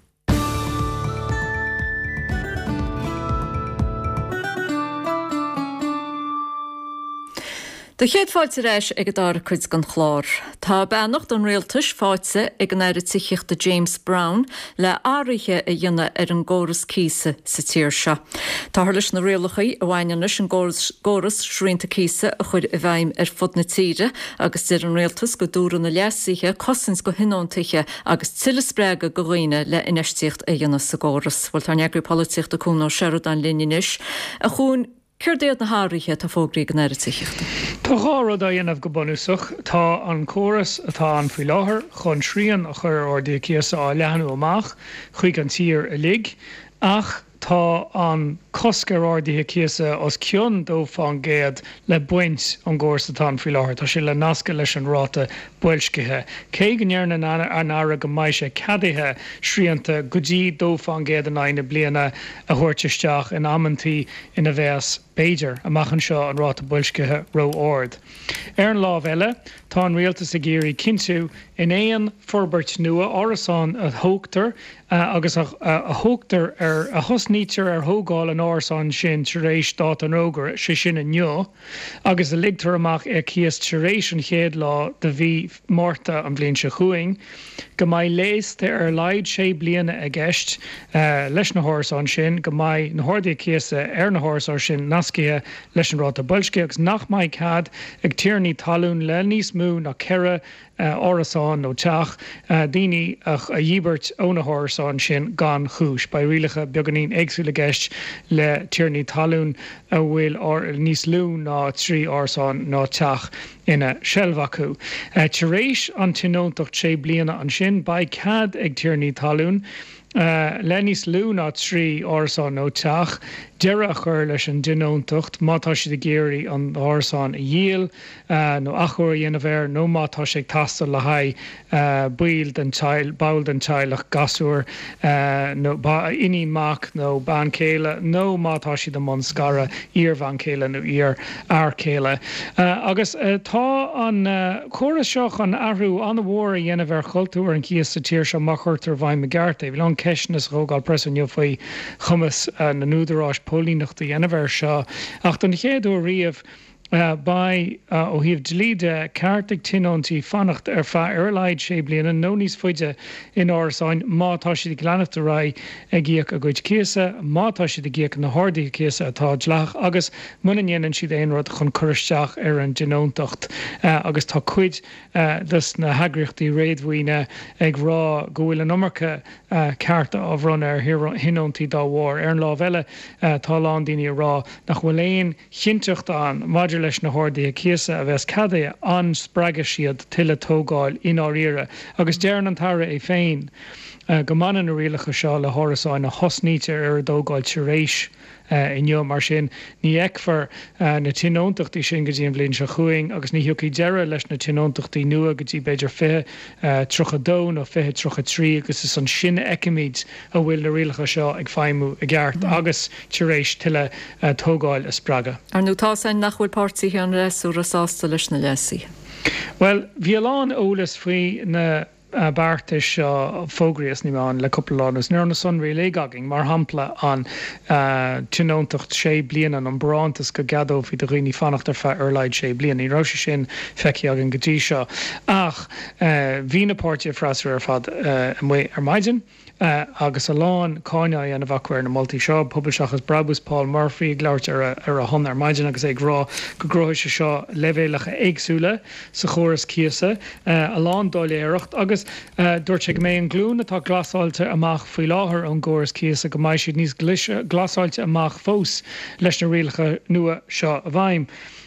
De chéad fáilte réis ag dar chuid gan chlár. Tá beannacht an réaltas fáite ag an air tiíochta James Brown le áirithe a dhéine ar an ggóras císa sa tíir se. Tá leis na réalachaí a bhhaineanais an ggóras srínta císa a chuid a bhaim ar fud na tíre agus tíir an réaltas go dúra na leasíthe cosins go hinóntaithe agus tiilespréige go roiine le inistíocht a dhéine sa ggóras. Bhil tá neagrú políocht a cún ó Sheridan Linneis a chuún Cur déad na háirithe tá fógraí gan air tiíochta. Tá gárad a dhéanamh go bunúsach, tá an córas atá an faoi láthair chun srían a chur ordaí cíasa á leanú amach chuig an tír a lig, ach tá an coscar ordaithe cíasa os cion dó fáin géad le buint an ggóras atá an faoi láthair, tá sé le nasca leis an ráta builscithe. Cé go ndearna an ára go mbeidh sé cadaithe sríanta go dtí dó fáin géad an aine bliana a thuirteisteach in ammantaí ina bheas Beiidir amachchan seo an ráta builscithe ro ord. Ar an lámh eile, tá an rialtas a géirí cinntiú in éon forbairt nua árasán a thógtar agus a thógtar ar a thosnítear ar thógáil an árasán sin taréis dát an ógur sé sin in neo, agus a ligtar amach ar cíos taréis an chéad lá de bhí mórta an bblion se chuing, go mbeidh léiste ar laid sé bliana a gceist leis na thórasán sin, go mbeidh na háirdaí cíasa ar na thórasán sin nascithe leis an ráta builscithe agus nach mbeidh cad ag tíornaí talún le níos mú na ceithre árasán nó teach daoine a dhíbert ó na thórasán sin gan chúis, ba rialacha beganín éagsúla gceist le tíornaí talún a bhfuil níos lú ná trí árasán ná teach ina seilbhacu. Taréis an tinóntacht sé bliana an sin ba cad ag tíornaí talún, Uh, Lenny's lúna trí árasán nó teach, deire chur leis an dinóntacht, mátá si de géirí an árasán a dhéal, uh, nó achúir dhéanamh air, nó mátá sé tastal le haid uh, buil den teil, bail den teilech gasúir, uh, nó iní mac nó ban céile, nó mátá si de man scara ír van céile nó ír ar céile. Uh, agus uh, tá an uh, córas seach an ahrú an bhór a dhéanamh ar chultúr an cíos sa tíir se machirtar bhaim me garta. Bhí an ceisnas rógáil presanniu faoi chumas uh, na núdarrás pólínachta dhéanamh seo, ach don chéadú riamh Uh, by uh, ó híomh dlíide ceartach tinóntí fannacht ar fa airlaid sé bliana nó níos faide in árasáin mátá si de gleanachta ra a gíoch a gcuid cíasa, mátá si de gíoch na hádaí cíasa atá dleach, agus muna dhéanann siad aonrad chun choristeach ar an dinóntacht, uh, agus tá cuid uh, dus na hagraíochtaí réadmhaoine ag rá go bhfuil an nomarcha uh, cearta á bhrun ar hinóntí dá mhór. Ar an lámh eile uh, tá lán daoine rá nach bhfuil éon chinteacht an maidir leis na hádaí cíasa a bheits cadaithe an spreaga siad tuile tógáil in áíire, agus dearan an tara é féin uh, go manan na rialacha seo le hárasáin na hosníte ar dógáil taréis uh, in neo mar sin ní eicfar uh, na tinóntachtí sin go dtí an bblion se chuing, agus ní thucaí deire leis na tinóntachtí nua go dtí beidir fithe uh, trocha dó nó fithe trocha trí, agus is an sin eicimid a bhfuil na rialacha seo ag feimú a gceart, mm. agus taréis tuile uh, tógáil a spreaga. Ar nó tásain nach bhfuil pártaí an réasú rasásta leis na lesaí. Well, bhí lán ólas faoi na uh, beartas seo fógraíos níán le coppleánus nuair na sunraí léagaging mar hampla an uh, tinóntacht sé bliana an brántas go gadóh hí do rií fannacht ar fe arlaid sé bliana í ráise sin feici agin gotí seo. Ach uh, bhí na páirte freisar ar fad uh, ar maidin, Uh, agus a lán cáine an a bhacuir na multi seo, publiseachas Brabus Paul Murphy gláirt ar a, ar a hon ar maidin agus ag rá go gróise seo levéalacha éagsúla sa chóras cíasa, uh, a lán dáiléireacht agus uh, dúirt sé go mé an glún atá glasáilte amach faoi láthair an ggóras cíasa go mbeidh siad níos glasáilte amach fós leis na rialacha nua seo a bhaim.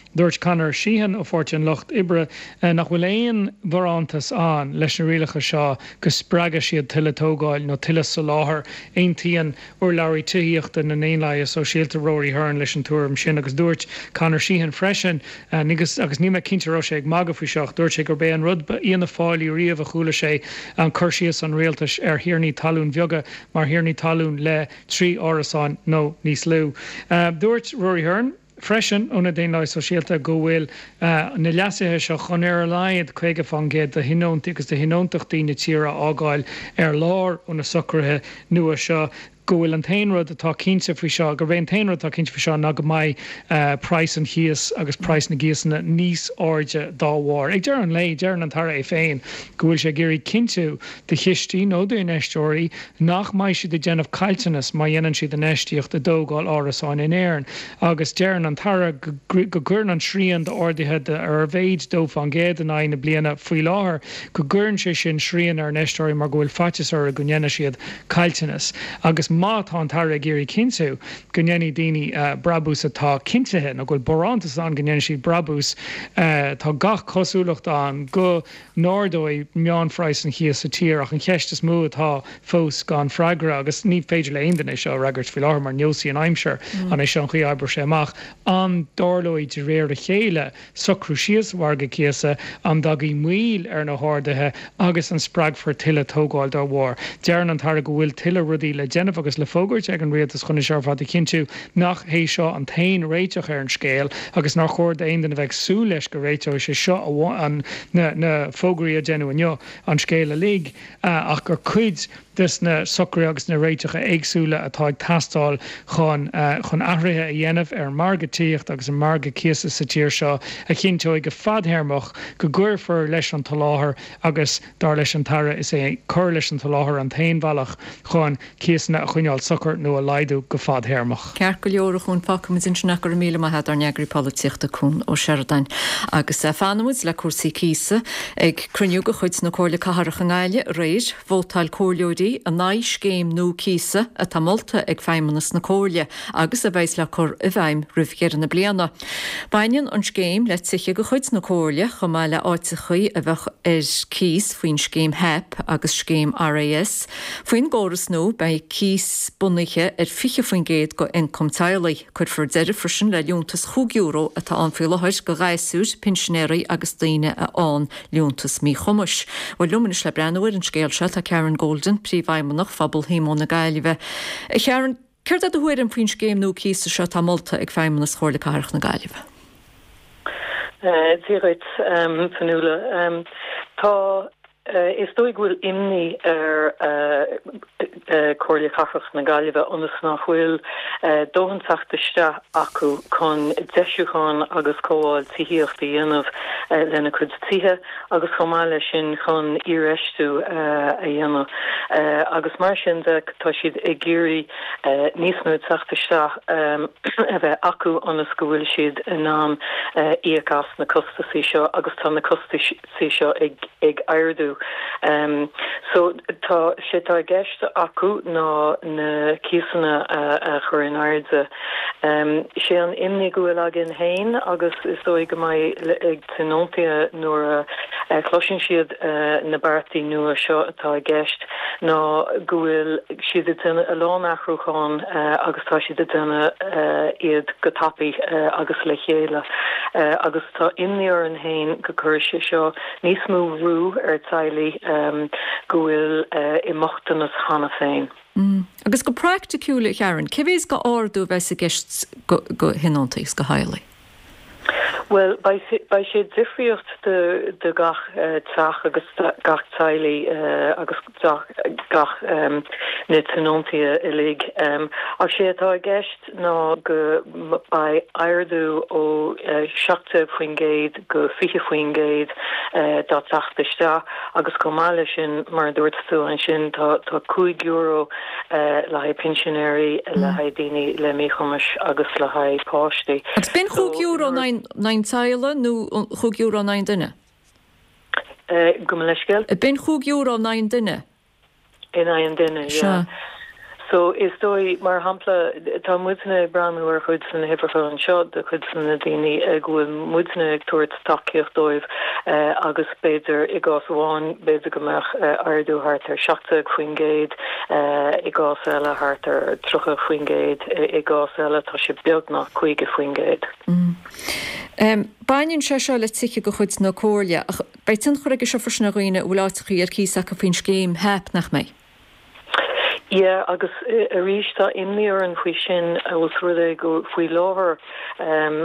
dúirt Conor Sheehan ó Fortin Locht Ibre nach bhfuil éon bharántas an leis na rialacha seo go spreaga siad tuile tógáil nó tuile sa láthair aontaíonn uair leirí tuíochta na néonlaithe so síalta Rory Hearn leis an túm sin agus dúirt Conor Sheehan freisin agus agus ní me cinnte ro sé ag maga faoi seach dúirt sé gur bé an rud íon na fáilí riamh a chuúla sé an chuirsíos an réaltas ar hiarnaí talún bheoga mar hiarnaí talún le trí árasáin nó níos lú. Dúirt Rory Hearn freisin óna déana so síalta go bhfuil na leasathe seo chun ar leiad chuige fangéad de hinónta agus de hinóntaachtaí na tíra ágáil ar lár ó na socrthe nua seo go bhfuil an tainrad atá cinse faoi seo gur bhéon tainrad atá cinse faoi seo ná go maiid price an chias agus price na gíasna níos áide dáhhar. Ag dear an lei dear an tara é féin go bhfuil sé géirí cinú de chiistí nó do neistóirí nach mai si de déanamh caiiltenas má dhéanaan si den neistíocht de dógáil árasáin in éireann agus dear an tara go gcuirn an srían de ordaithe ar bhéid dó fan géad an aine bliana faoi láthair go gcuirn sé sin srían ar neistóirí mar go bhfuil fatis ar a go dhéana siad caiiltenas agus má tá tar géirí cinú gonnéanaí daoine brabús atá cintethe nó ghfuil borántas an gonnéana si brabús tá gach cosúlacht an go nódói meán freiis an chias sa tír ach an cheiste mú atá fós gan freigra agus ní féidir le aonanna seo ragart fi láthir mar neosí an aimseir an é seo chuí ebre sé amach an dálóid de réir a chéile socrú sios warga chiasa an dagaí míl ar na hádathe agus an sppraag for tiile tógáil dá bhór. Dearan an tar go bhfuil tiile rudí le Jennifer agus le fógurt ag an réaltas chuna searfád cinú nach hé seo an tain réiteach ar an scéal agus nach chóir aon den bheith sú leis go réiteo sé seo an na fógraí a déanú an scéal a lí ach gur chuid dus na socrí agus na réiteacha éagsúla atá ag tastáil chun chun ahrathe a dhéanamh ar margatíocht agus an marga chiasa sa tíir seo a cinnte ag go fadhéirmach go gcuirfar leis an taláthair agus dar leis an tara is é chur leis an taláthair an tainbhealach chun chiasna a chuineáil socr nó a leidú go fadhéirmach. Cear go leor chun facam in sinna gur míle maithe ar neagraí políochta chun ó Sheridan agus fanmuid le cuasaí císa ag cruniú go chuid na cóirla catharach an gáile réir bhótáil cóirleoirí a náis céim nó císa a tamolta ag feimmanas na cóirle agus a bheits le chur a bhaim rih na bliana. Bainean an scéim le tuiche go chuid na cóirle chum le áite chuí a bheith ar cís faoin scéim hep agus scéim R A S. Faoin góras nó bei cís bunaiche ar fiche faoin géad go income tailaí chuir for deidir frisin le leúntas chuig euro atá anfiúlathir go gaiisúr pensionéirí agus daine a an leúntas mí chumas. Bhil lumanis le breanúir an scéal se a Karen Golden príomhhaimmanach fabal hímó na gaiileh. Karen, céir a thuir an faoin scéim nó císa seo tamolta ag feimmanas chóirla catharach na gaiileh. Dírit fanúla tá is dóigh bhfuil imní ar cóirla catharach na gaiileh ionas nach bhfuil dóhanachtaiste acu chun deisiúcháin agus cóáil tííochtta dhéanamh lena chud tithe agus chomáile sin chun íreistú a dhéanamh agus mar sin de tá siad ag géirí níos nó teachtaiste a bheith acu ionas go bhfuil siad in ná íochas na costaí seo agus tá na costaí seo ag airdú. Um, so tá sé tá gceist acu ná na císanna a chur in airde. Um, sé an imní gohfuil agin hain agus is dói go mai ag tinóntia nuair a chlosin siad na bartaí nua seo atá gceist ná gohfuil siad duna a lán achrúcháin agus tá siad duna iad go tapaí agus le chéile agus tá imní ar an hain go chuir sé seo níos mú rú ar tailí um, go bhfuil i mochtanas hána féin. Mm. Agus go practicúla chearan, cibhés go áardú bheits a gceist go hinántaíos go haalaí? Well, by by sé difriocht de de gach uh, tach agus gach taili uh, agus gach um, net tenontia ilig. Um, ach sé atá gest ná go by airdu ó uh, seachta fuingéid go fiche fuingéid uh, dat tachtista agus komala sin mar dúirtú an sin tá tá cuig euro uh, le hai pensionéri mm. le hai dini le méchomas agus le hai pásti. Agus ben chuig euro nine taile nó chuig euro nine duine? Uh, go leisgel? Ben chuig euro nine duine? In ein duine, ja. So is dói mar hapla tá muna braúir chud san hefar an seo de chud san na daine ag bhfuil muna ag tuairt takeíocht dóibh agus beidir i gás bháin beidir gomach ardú hart ar seachta chuin géad i gás eile hart ar trocha chuin géad i gás eile tá sé beag nach chuige chuin géad. Bain se seo le tiiche go chud na cóirle ach beitin chuige se forsna roioine bhláitií ar císa go fin céim hep nach mé. Yeah, agus a rísta imníor an fhui sin was ruide go fhui láhar um,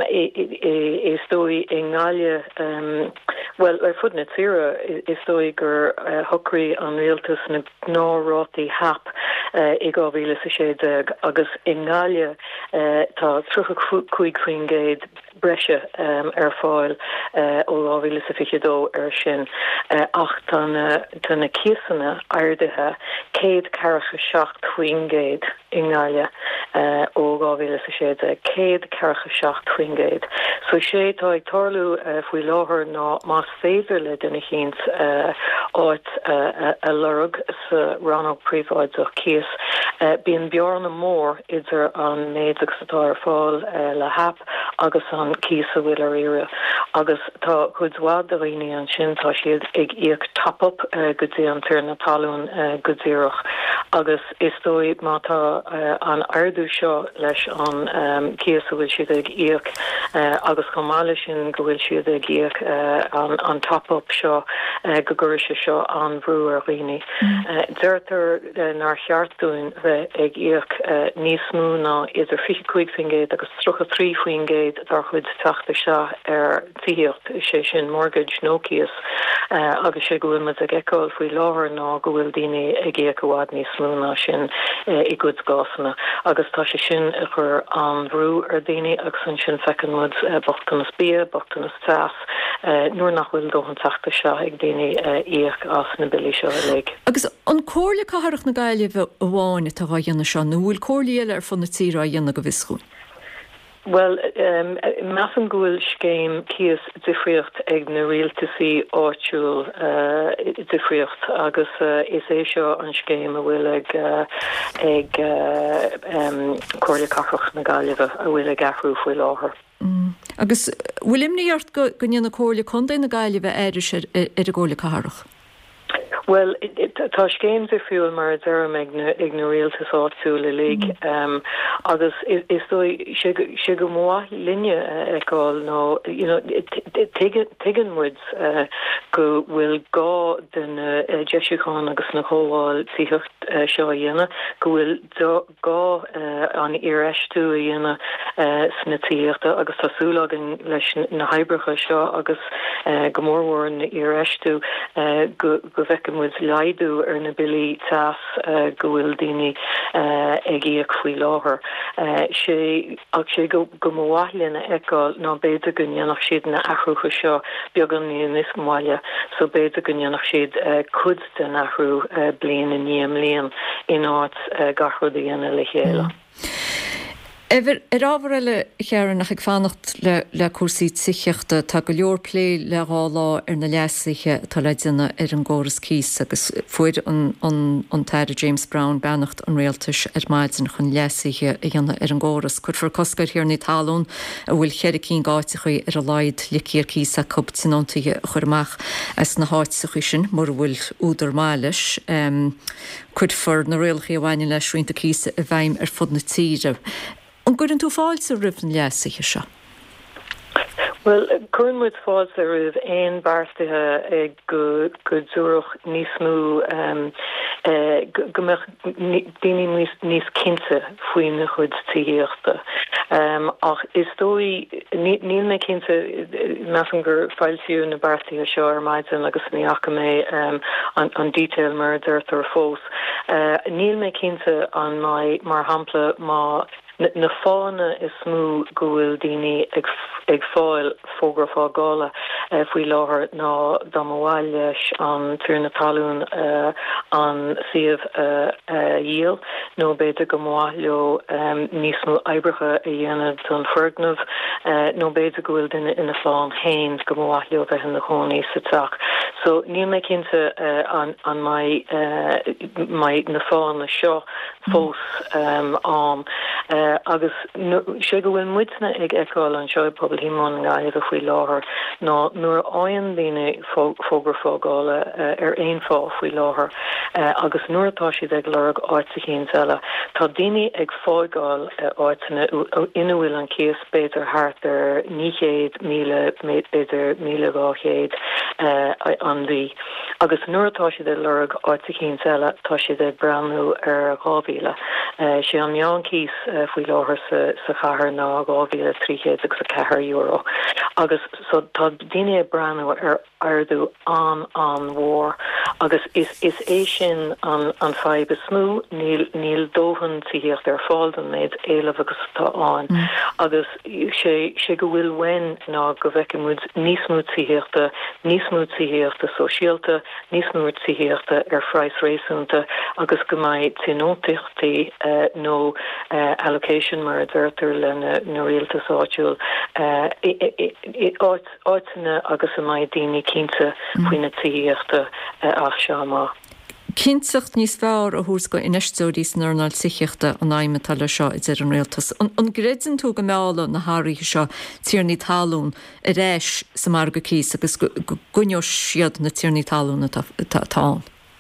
is dói in gáile um, well ar fud na tíra is dói gur uh, hocraí an réaltas na gnárátaí hap uh, i gáhíle sa séad agus in gáile uh, tá trucha chuig chuin géad breise um, ar fáil uh, ó gáhíle sa fichidó ar sin uh, ach tána tána císanna airdathe céad caracha seach twingéid in gáile uh, ó gáhíle sa séad céad caracha seach twingéid. So sé tá ag tarlú uh, faoi láthair ná más féidir le duna chéint uh, áit uh, a lurg sa ranach príomháideach cíos. Uh, Bíon bearna mór idir an méid agus atá ar fáil uh, le hap agus an cíos a bhfuil ar ire. Agus tá chudhád a riine an sin tá siad ag íoc tap-up uh, go dtí an tír na talún uh, go dtíireach. Agus is dói mátá uh, an ardú seo leis an um, cíos a bhfuil siad ag íoc uh, agus chomáile sin go bhfuil siad ag íoc uh, an, an tap-up seo uh, go gcurise seo an bhrú ar riine. Uh, Deirtar uh, nar cheartúin bheith ag íoc uh, níos mú ná idir fi chuig fingéid agus trocha trí fingéid dar chud teachta se ar tíocht sé sin mortgage nócíos uh, agus sé go bhfuil ag eáil faoi láthar ná go bhfuil daine ag íoc bhád níos mú ná sin uh, i gcuid gásanna agus tá sé sin a chur an bhrú ar daine agus san sin fecanmud uh, bochtanas bia, bochtanas teas uh, nuair nach bhfuil dóhan teachta se ag daine uh, íoc as na bilí seo a le. Agus an cóirla catharach na gaiile bheith bháine tá dhéanana seo nó bhfuil cóirlaile ar fan na tíra a dhéanana go bhiscún. Well, um, masan gúil scéim cíos difriocht ag na rialtasaí áitiúil uh, difriocht agus uh, is é seo an scéim a bhfuil ag, uh, ag uh, um, cóirla catharach na gaiile a bhfuil ag athrú faoi láthair. Mm. Agus bhfuil imníart go gníanana cóirla chundé na gaiile bheith éidir ar a ggóla catharach? Well, tá céim ar fiúil mar dearm ag na rialtas áitiúil le lig um, agus is dói sé go mhaith linne eáil nó tuigean muid uh, go bhfuil gá den uh, deisiúcháin agus na chomháil tíocht uh, seo a dhéanana go bhfuil gá uh, an iarreistú a dhéanana uh, sna tíochta agus tásúlagan leis na haibrecha seo agus uh, go mórhór na iarreistú uh, go bheice was leidú ar na bilí tas uh, go bhfuil daoine uh, ag íoc faoi láthair. Uh, sé ach sé go go mhaithlíonn eáil ná beidir go ndeanach siad na athrúcha seo beag an níos máile, so beidir go ndeanach siad uh, cud den athrú uh, blian a níam líon in áit uh, gachard a dhéanana le chéile. Ever er ábharile chearan nach ag fannacht le, le cuasaí ticheachta tá go leor plé le gá ar na leasaiche tá leideanna ar an ggóras cís agus fuair an, an, an teire James Brown beannacht an réaltais ar maidin chun leasaiche a dhéanana ar an ggóras. Cuir for coscair hir ní talún a bhfuil cheir cín gáitichaí ar a leid licíar cís a cubtinántaige chuirmach as na háitisaí sin mar bhfuil údar máiles. Um, cuir for na réalchaí a bhaine leis roinnta cís a bhaim ar fud na tíre. An gurinn tú fáil sa ribh leasaiche seo? Well, current fáils a rih éon barstathe ag go go dúrach níos mú um, uh, gomach daoine níos cinnte faoin na chud tííochta. Um, ach is dói níl na cinnte measan gur fáilsiú na barstathe seo ar maidin agus ní acha mé um, an, an detail mar dúirt ar fós. Uh, níl na cinnte an mai mar hampla má na fána is smú gohfuil daoine ag ag fáil fógra fá gála faoi láthair ná dámháil leis an tír na talún an siomh díal nó beidir go mhaith leo níos mó oibrithe a dhéanamh don fergnamh nó beidir gohfuil duine ina fáin hain go mhaith leo bheith na chonaí sa teach. So ní mé cinnte an an mai mai na fáin na seo fós am agus sé go bhfuil muitna ag eáil an seo pobl hímán gaiad a faoi láthair ná nuair áin daoine fógra fágála ar aon fá faoi láthair agus nuairtá siad ag lereg áirta chéan eile. Tá daoine ag fágáil áirtainna ina bhfuil an céas beidir thart ar níchéad míle beidir míle gáchéad an bhí. Agus nuairtá siad ag lereg áirta chéan eile tá siad ag breanú ar gábhíle. sé an meán cís faoi láthair sa chathair ná gábhíle tríchéad agus sa cethair euro. Agus so tá daoine breanú ar ardú an an mhór agus is is é sin an an feib is smú níl níl dóhan tííocht ar fáil an méid éileh agus tááin agus sé sé go bhfuil wen ná go bhheicimúd níos mú tííochta níos mú tííochta sosiálta níos mú tííochta ar freiis rééisúnta agus go mbeidh tinótichtaí nó allocation mar a dúirtar le na rialtas áitiúil áitina agus a mbeidh daoine cínta faoine tííochta ach seá. Cinsacht níos fearr a thuús go inistódís narnáil sicheachta an aimime tal seo i d an réaltas. An gréidir tú go meála na háirithe seo tíornaí talún a réis sa mar go cís agus gunneo siad na tíornaí talúna tá.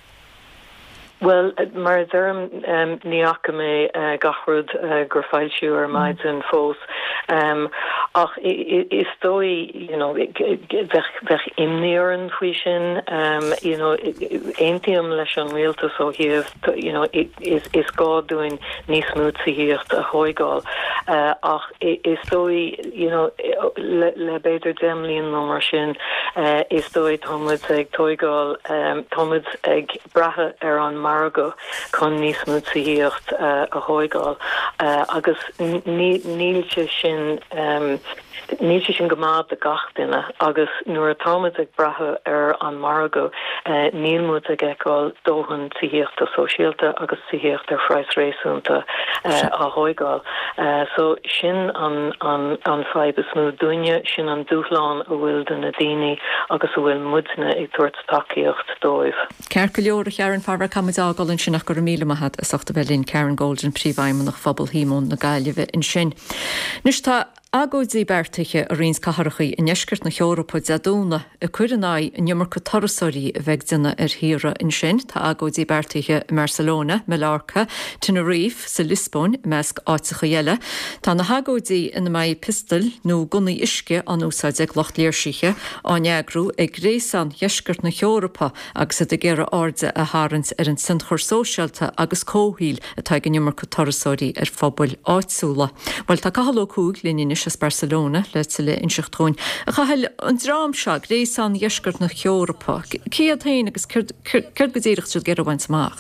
Well, mar dherm um, níacha mé uh, gachrúd uh, gur fáilsiú ar maidid an fós. Um, ach is dói, you know, bheith imníoran faoi sin, um, you know, eintiam leis an rialtas ó thaobh, you know, is, is gá doin níos mú tííocht a hóigáil. Uh, ach is dói, you know, le, le beidir demlíon nó mar sin, uh, is dói támuid ag tóigáil, um, támuid ag brathe ar an margo chun níos mú tííocht uh, a hóigáil. Uh, agus nílte sin um, nílte sin gomád a gach duine agus nuair támuid ag brathe ar an margo uh, níl muid ag eáil dóhan tííocht a sosiálta agus tííocht ar freiis rééisúnta uh, a hóigáil. Uh, so sin an, an, an feib is mú dúine sin an dúchláán a bhfuil duna daoine agus a bhfuil mudna ag tuairt takeíocht dóibh. Ceir go leor a chearan farbar camid ágáilinn sin nach gur míle maithad a sachta bhelín Karen Golden príomhhaimime nach phobal hímón na gaiileh in sin. Nus tá agóidí beirtaiche a rins caharachaí in neiscirt na Eorpa deadúna a cuirenáid in nemar go tarasóirí a bheith duna ar híra in sin, tá agóidí beirtaiche i Barcelona, Mallorca, Tenerife, sa Lisbon, measc áiticha dhéile. Tá na hagóidí ina mai pistal nó gunaí isce an úsáid ag locht léirsíe an eagrú ag gréasan neiscirt na Eorpa agus a de géire áde a hárans ar an centchur sóisialta agus cóhíl atá go nemar go tarasóirí ar phobal áitsúla. Weil tá cahaló cúg líne is Barcelona le le inseachtóin. A chaheil an drám se grééis an dheisgurt na Eorpa. Cé tain agus cur go ddéirecht siad gur bhaint amach.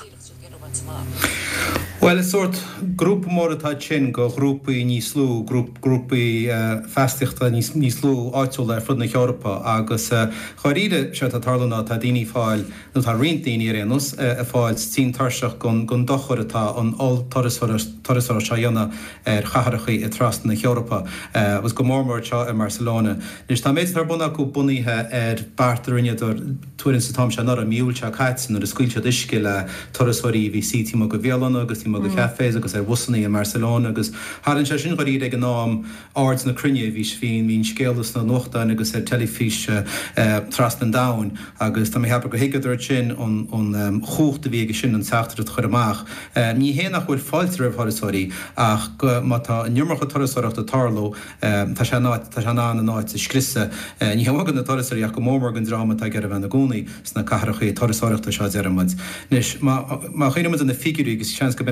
Well, is soort grúpa mór atá sin go grúpaí níos lú, grúpaí festiachta níos lú áitiúil ar fud na Eorpa agus choiríide se a tarlanna tá daoine fáil nó tá rion daoine réanús a fáil tí tarseach gon gon dochar atá an all tarasóir se dhéanana ar chaharachaí i trasna na Eorpa was go mórmór seo i Barcelona. Nus tá méid tar buna go bunaithe ar bartarinne tuairin sa tám se nar a miúil se caiitsin ar a scuilte isce le tarasóirí bhí sí tí go bhéalana agus tí go cafés agus ar wasannaí in Barcelona agus háann se sin goí ag an nám áirds na crunne bhís fin hín scéalas na nochtain agus ar telefís tras an dain agus tá mé hepa go hiigeidir sin an chuachta bhí sin an seachtar chuir amach. Ní héanach bhfuil fáiltar ar tarasóirí ach má tá neormarcha tarasóireachta tarló tá se ná na náid sa scrisa. Ní hagan na tarasóirí ach go mórmór an dráma tá gar a bhena gúnaí sna caharachaí tarasóireachta se dearmid. Nis má chéireid an na figurí agus seans go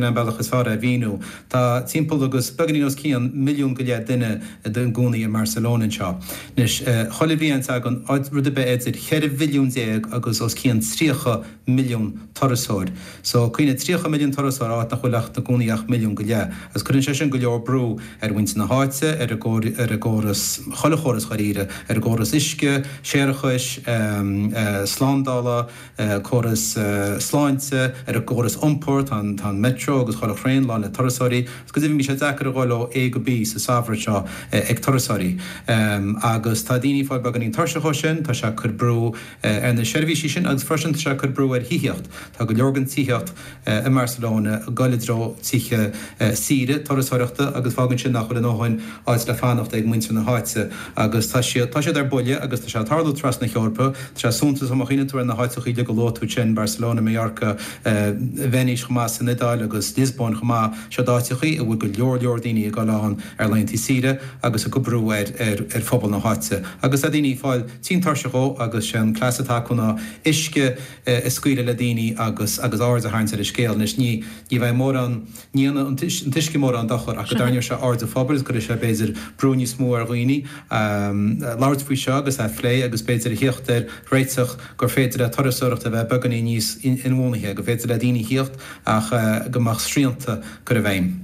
sin an bailachas fá a víú. Tá timppla agus beganíos cían milliún go le duine den gúnaí in Barcelona seo. Nis chola bhíon agan rud a be éidir cheir bhiliún déag agus os cían tríocha milliún torasóir. So chuoine tríocha milliún torasóir áit nach chuileach na gúnaíach milliún go le. As chun sé sin go leor brú ar bhaint na háite ar a ggóras cholachóras choíre ar ggóras isce, séirechais, sláándála, choras sláinte ar a ggóras omport an metro agus chola chréin lá le torasóirí, go bhí mí sé dechar a gáil é go bí sa safra seo ag torasóirí. Agus tá daoine fáil bag an tarseá sin, tá se chur brú ar na seirbhísí sin agus freisin se chur brú ar híocht. Tá go leorgan tíocht i Barcelona goiledro tíe síre torasóireachta agus fágann sin nach chuil an áhain áit le fannacht ag muinte na háite agus tá sé tá sé ar buile agus tá sé tarlú tras na Eorpa, tá súntas am chéine tú na háite chuide go lóú sin Barcelona, Mallorca, Venice chumá san Idáil agus Lisbon chumá se dáitichaí a bhfuil go leor leor daoine go láán ar leontí síre agus a go brú ar ar fphobal na háite. Agus a daoine fáil tí tarseó agus sin clasatá chuna isce iscuile le daoine agus agus áir a haint ar is scéal nes ní ní bheith mór an níana an tuisci mór an dachar a go daine se áir a fphobal go sé béidir brúní smó ar roioine láir faoi seo agus a phlé agus béidir a hiochttar réiteach gur féidir a torasóireachta bheith beganí níos inmhnathe go féidir a daoine hiocht ach gomach sríanta gur a bhéim.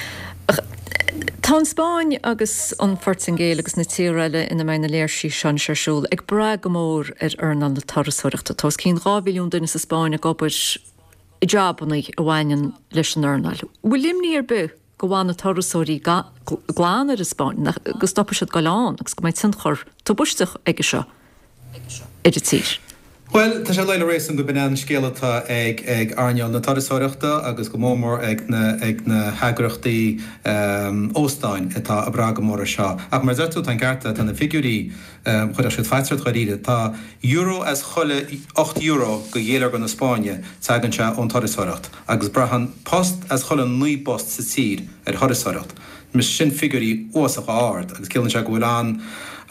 Tá Spáin agus an fortingéil agus na tíreile ina mena léirsí sean searsúil ag bra go mór ar arnan le tarasóireachta. Tás cín rá bhiliún duine sa Spáin a gobar i jobbannaigh a bhhain leis an arnáil. Bhfuil limní ar bu go bhána tarasóirí gláán ar a Spáin agus stoppa siad go lán agus go maid sin chur tú buisteach aige seo idir tír. Well, tá sé leile rééis an go benan scéalatá ag ag airneáil na tarasóireachta agus go mómór ag na ag na heagrachtaí óstáin atá a bra go mór seo. Ach mar zeú an garta tá na figurí chud a si feitsir choíide tá euro as cholle ocht euro go dhéar go na Spáine tegann se ón tarasóireacht, agus brahan post as cholle nuí post sa tír ar tarasóireacht. Mis sin figurí ósach áard agus céann se gohfuil an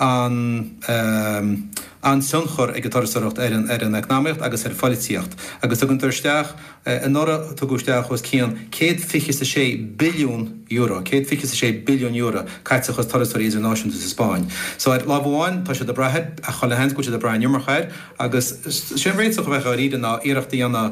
an an sunchor ag tarasóireacht ar an ar an economicht agus ar fáiltíocht. Agus tugann tuirsteach an nóra tugusteach was cían céad fichas a sé billiún euro, céad fichas a sé billiún euro caiiteachchas tarasóirí international sa Spáin. So ar lábháin tá sé de brahead a chola hen go sé de brain nummerchair agus sin réiteach bheith a ríide ná iireachtaí anna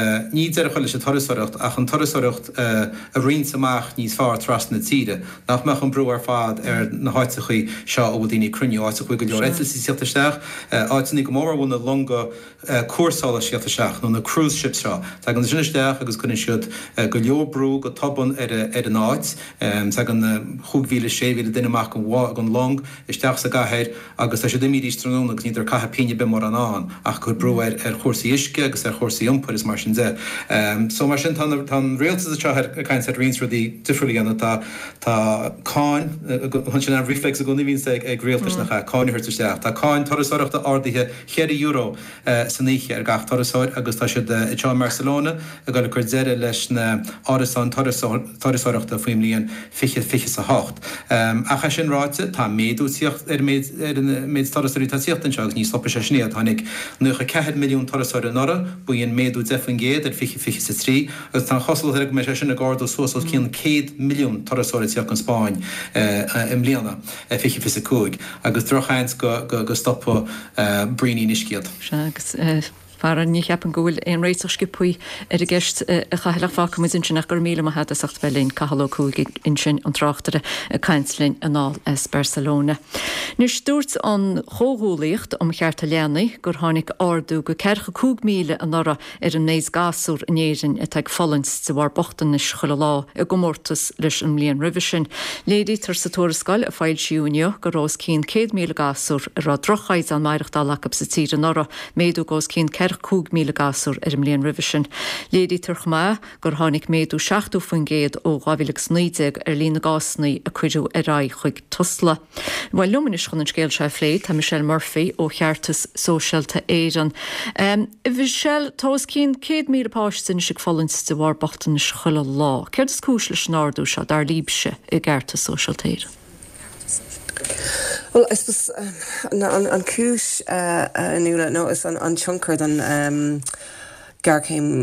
ní ar choile sé tarasóireacht ach an tarasóireacht a riintsamach níos far tras na tíide. Nach meach an brú ar fad ar na háitechaí seo ó daoine cruniú áite chuig go leor etil sí siachtasteach áitina go mór bhna longa cuasála siachta seach nó na cruise ship seo. Tá an sinnisteach agus chuna siúd go leorbrú go taban ar an áit, tá an chughíle séhíle duineach an bhá an long isteach sa gahéir agus tá sé dimíí strúna agus níidir caiha peine be mar an án ach chu brú ar ar chósaí isce agus ar chósaí iompar is mar sin dé. So mar sin tan réaltas seo caiint sa rinsrúí difriúlí anna tá tá cáin chun sin an riflex a go níhín ag réaltas nach cáin hirteteach. Tá cáin tarasóireachta ardithe chéad euro san níe ar gach tarasóir agus tá si teá Barcelona a go le chuir deire leis na árasán tarasóireachta faoim líon fiche fiche a hácht. Acha sin ráite tá méadú tíocht ar méid tarasóirí tá tíochtan seach ní stoppa sé snéad tháinig nucha cehead milliún tarasóir nora buíon méadú defan géad ar fiche fiche sa trí agus tá chosal ar me sin na gáardú sósal cían céad milliún tarasóirí tíoch an Spáin im líana fiche fi a cúig agus trochaint go go stoppa bríní nisciad. Agus Far ní cheapan gohfuil an réiteach skipuí ar a gist a chaile fá mu in sin nach gur míle a sacht bhelín cahalócúig in sin an tráchtare a caiintlinn aná es Barcelona. Nus dúirt an chóhúlaíocht am cheartta leanaí gur tháinig ardú go ceircha cúg míle an nora ar an nééis gasúr inéirin a teag fallins sa bhar bochtan is chola lá a gomórtas leis an mlíon rihi sin. Lédí tar sa tóirascail a fáil siúneo go rás cín céad míle gasúr ar rá drochaid an maireachtá lechab sa tír an nora méadú gás cín cúg míle gasúr ar mlíon rihi sin. Lédí turchma gur tháinig méadú seachtú fan géad ó gáhíleach sníideag ar lína gásnaí a cuiidú a rá chuig tusla. Bhil luminis chun an scéil se phléid tá Michelle Murphy ó cheartas sóisialta éan. I bhí sell tás cín céad míle páistin sig fallins de bhar bochtan is chola lá. Céir is cúis leis nárdú se dar líbse i gcearta sóisialta éan. Well, I suppose uh, an, an cúis uh, uh, nula, no, is an, an chunker than um, Garcame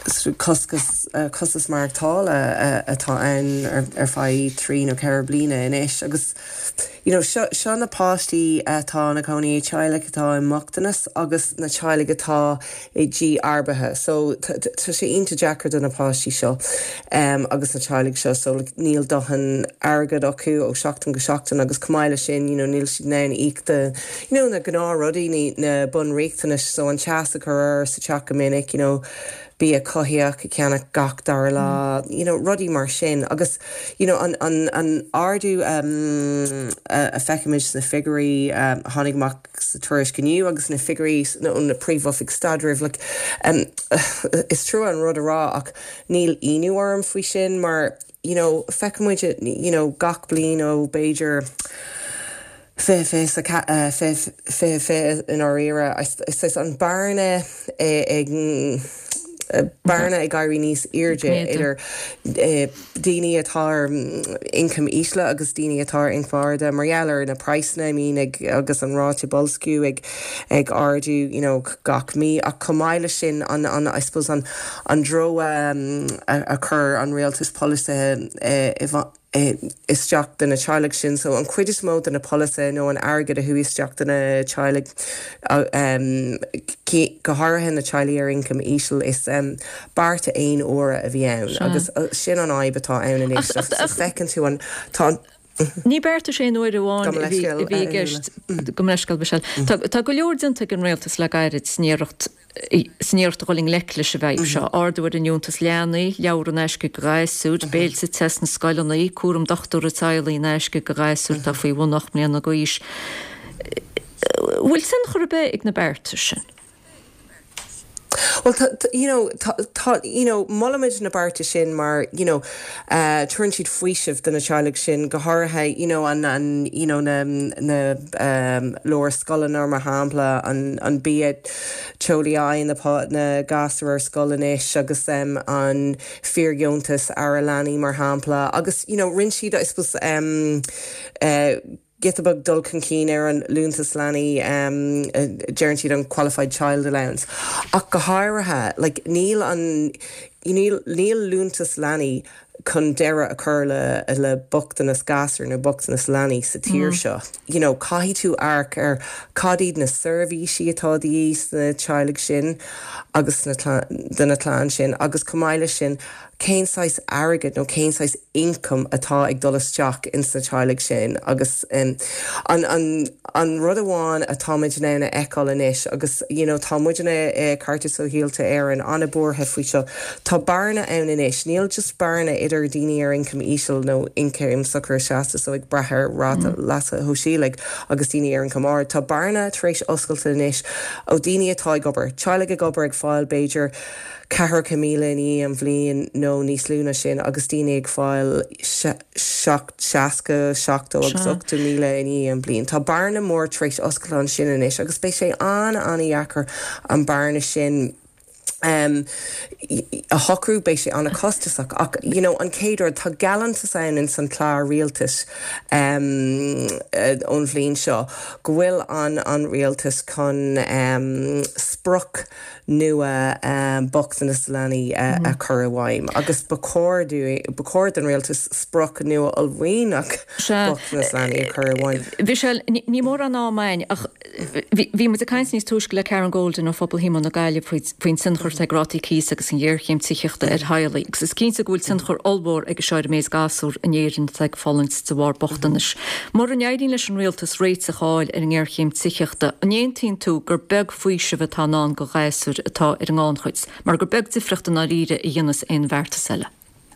costas martála atá an ar fáí trí nó ceir blina in isis agus you know seo na pátí atá na coní teile atá in Mochtanas agus na teile atá i dí arbathe so tá sé inta Jackar don na pátí seo agus na teile seo so níl dohan agad acu ó seachtain go seachtain agus cumáile sin you know níl siad ná íachta you know na gná rudaí na bun réachtanis so an teasa chu sa teach minic you know bí a cohiach a ceanna gach dar lá, you know, rudí mar sin. Agus, you know, an, an, an ardú um, a, a fecimid na figurí um, hánig mac sa tuairis gniu agus na figurí na, na príomhofig stadrih. Like, um, uh, is trú an rud a rá ach níl inúarm faoi sin, mar, you know, fecimid, you know, gach blin ó Beiger Fe fe sa ca uh, fe fe fe in our era. I says on Barna ag Barna ag gairí níos irde idir daoine atá income isla agus daoine atá in farda marhealar na praisna mín ag agus an ráte bolsciú ag ag ardú you know gach mí a cumáile sin an an I suppose an an dro um, a, a chur an Rialtas policy uh, if is teach den na teailg sin so an cuid is mód an na policy nó an agad a hu is teach den na teailg um, go háirithe na teailí ar income ísil is um, barta aon óra a bhí ann agus uh, sin an aibatá ann in is fecinn tú an tá Ní berta sé nuair amháin i bhí gist go leiscail beisiil. Tá go leordanta an Rialtas le gairid sníirecht sníirt goling lecle se bheith seo ardúir in Jóntas leanaí leabhar an eisce go gaiisúd béal sa test na scoilenaí cuaram dochtú a tailí na eisce go gaiisúd a faoi bhúnach mléana go is. Bhfuil sin chur be ag na berta sin? Well, t- t- you know, t- t- you know, Mulamid na barta sin mar, you know, uh, turn sheet fuishif den a charlig sin goharha, you know, an an you know na na um, lower skullen or mahampla an an be it choli eye in the pot na gasser skullenish agus um an fear yontas aralani marhampla agus you know rinshi I suppose um uh get about Dulcan Keen ar an Lúntas Lani um uh, guaranteed on qualified child allowance. Ach go háirithe, like níl an níl níl Lúntas Lani chun deire a chur le le Buchtanas Gasar na Buchtanas Lani sa tír seo. You know, caithí tú arc ar cadíd na servisi atá díos na teailg sin agus na den na tlán sin agus cumáile sin céin sais agad nó céin sais income atá ag dolas teach in sa teailg sin agus um, an an an rud amháin a táid na na eáil inis agus you know táid na uh, carta so hialta ar an anna borthe faoi seo tá barna ann inis níl just barna idir daoine ar income ísil nó income sucr seasta so ag brethir ráta lasa hoisiílig agus daoine ar an camár tá barna trééis oscailta inis ó daoine atá ag gobar teailg a gobar ag fáil Beiger Cahar Camila ní an bhlion nó níos lúna sin agus daoine ag fáil seaca seachtó agus ochta míle ní an blion. Tá barna mór trééis oscailán sin inis agus bé sé an annaíachar an barna sin Um, a hocrú bei sé anna costasach ach, you know, an céidir tá galanta sain in san clár rialtas um, uh, ón bhlín seo go bhfuil an an rialtas chun um, spruch nua um, Buchtanas Lani uh, mm. a chur bhhaim agus bacóir an rialtas spruch nua olbhaoinach Buchtanas Lani a chur bhhaim. Bhí sé ní mór an ámain ach bhí mu a caiins níos túisce le Karen Golden ó phobal híman na gaile faoin sin chur teagrátaí cís agus an dhearchéim tíochta ar haalaí. Gus is cínta gúil sin chur olbór ag seir mééis gasúr an éirann teag fallint sa bhar bochtanis. Mar an éidirn leis an rialtas réit a cháil ar an gghearchéim tíochta an éontín tú gur beg faoise bh tá ná go gaiisúr atá ar an gáinchuid, mar gur beg difriachta na riide i dhéanas éon bhharrta selle.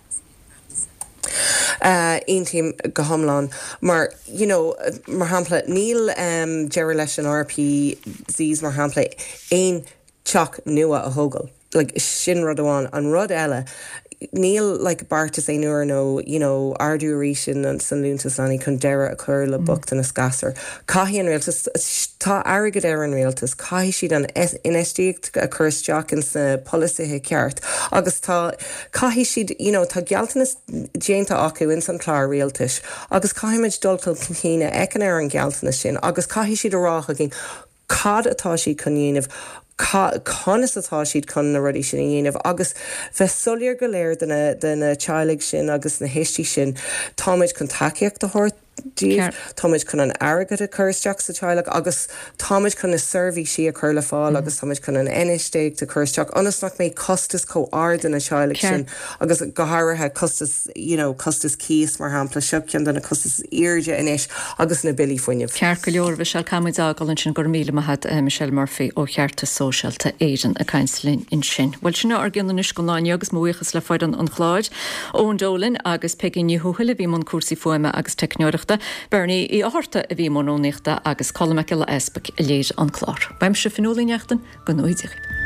Uh, ein team go homlan mar you know mar hampla níl um, Jerry leis an R P Zs mar hampla ein teach nua a hogal like sin rud amháin an rud eile níl like bartas é nuair nó you know ardú rísin an san Lúntas Lani chun deire a chur le Buchtanas Gasar caithí an rialtas tá agad ar an rialtas caithí siad an inistíocht a chur isteach in sa polisithe ceart agus tá caithí siad you know tá gealtanas déanta acu in san clár rialtas agus caiimiid dulcail cíine ag an ar an gealtanas sin agus caithí siad a rácha gin cad atá si chuníanamh conas atá siad chun na rudí sin dhéanamh agus bheith solir go léir denna tealaigh sin agus na histí sin táid chun takeíocht a hort Táid chun an agad a chuteach sa teach agus táid chun na surhí si a chur le fáil agus táid chun an inisteigh de chuteach anasnach mé costas có ardan na teach sin agus gohairthe costas costas cíos mar hapla sicean denna costas irde inis agus na bilí foiineh. Cear go leor bheit se caiid agáiln sin gur míle maithe Michelle Murphy ó cheartta sóisialta éan a caiinslinn in sin. Bhil sinna ar gin is go náine agus muochas le foiid an chláid ón dólinn agus pegin thuhuiile bhí man cuasí foiime agus techneoireachta Bernie í áharta a bhí mónóníochta agus colmeice le espaic a léir an chlár. Baim se finolíneachtain go nóideach.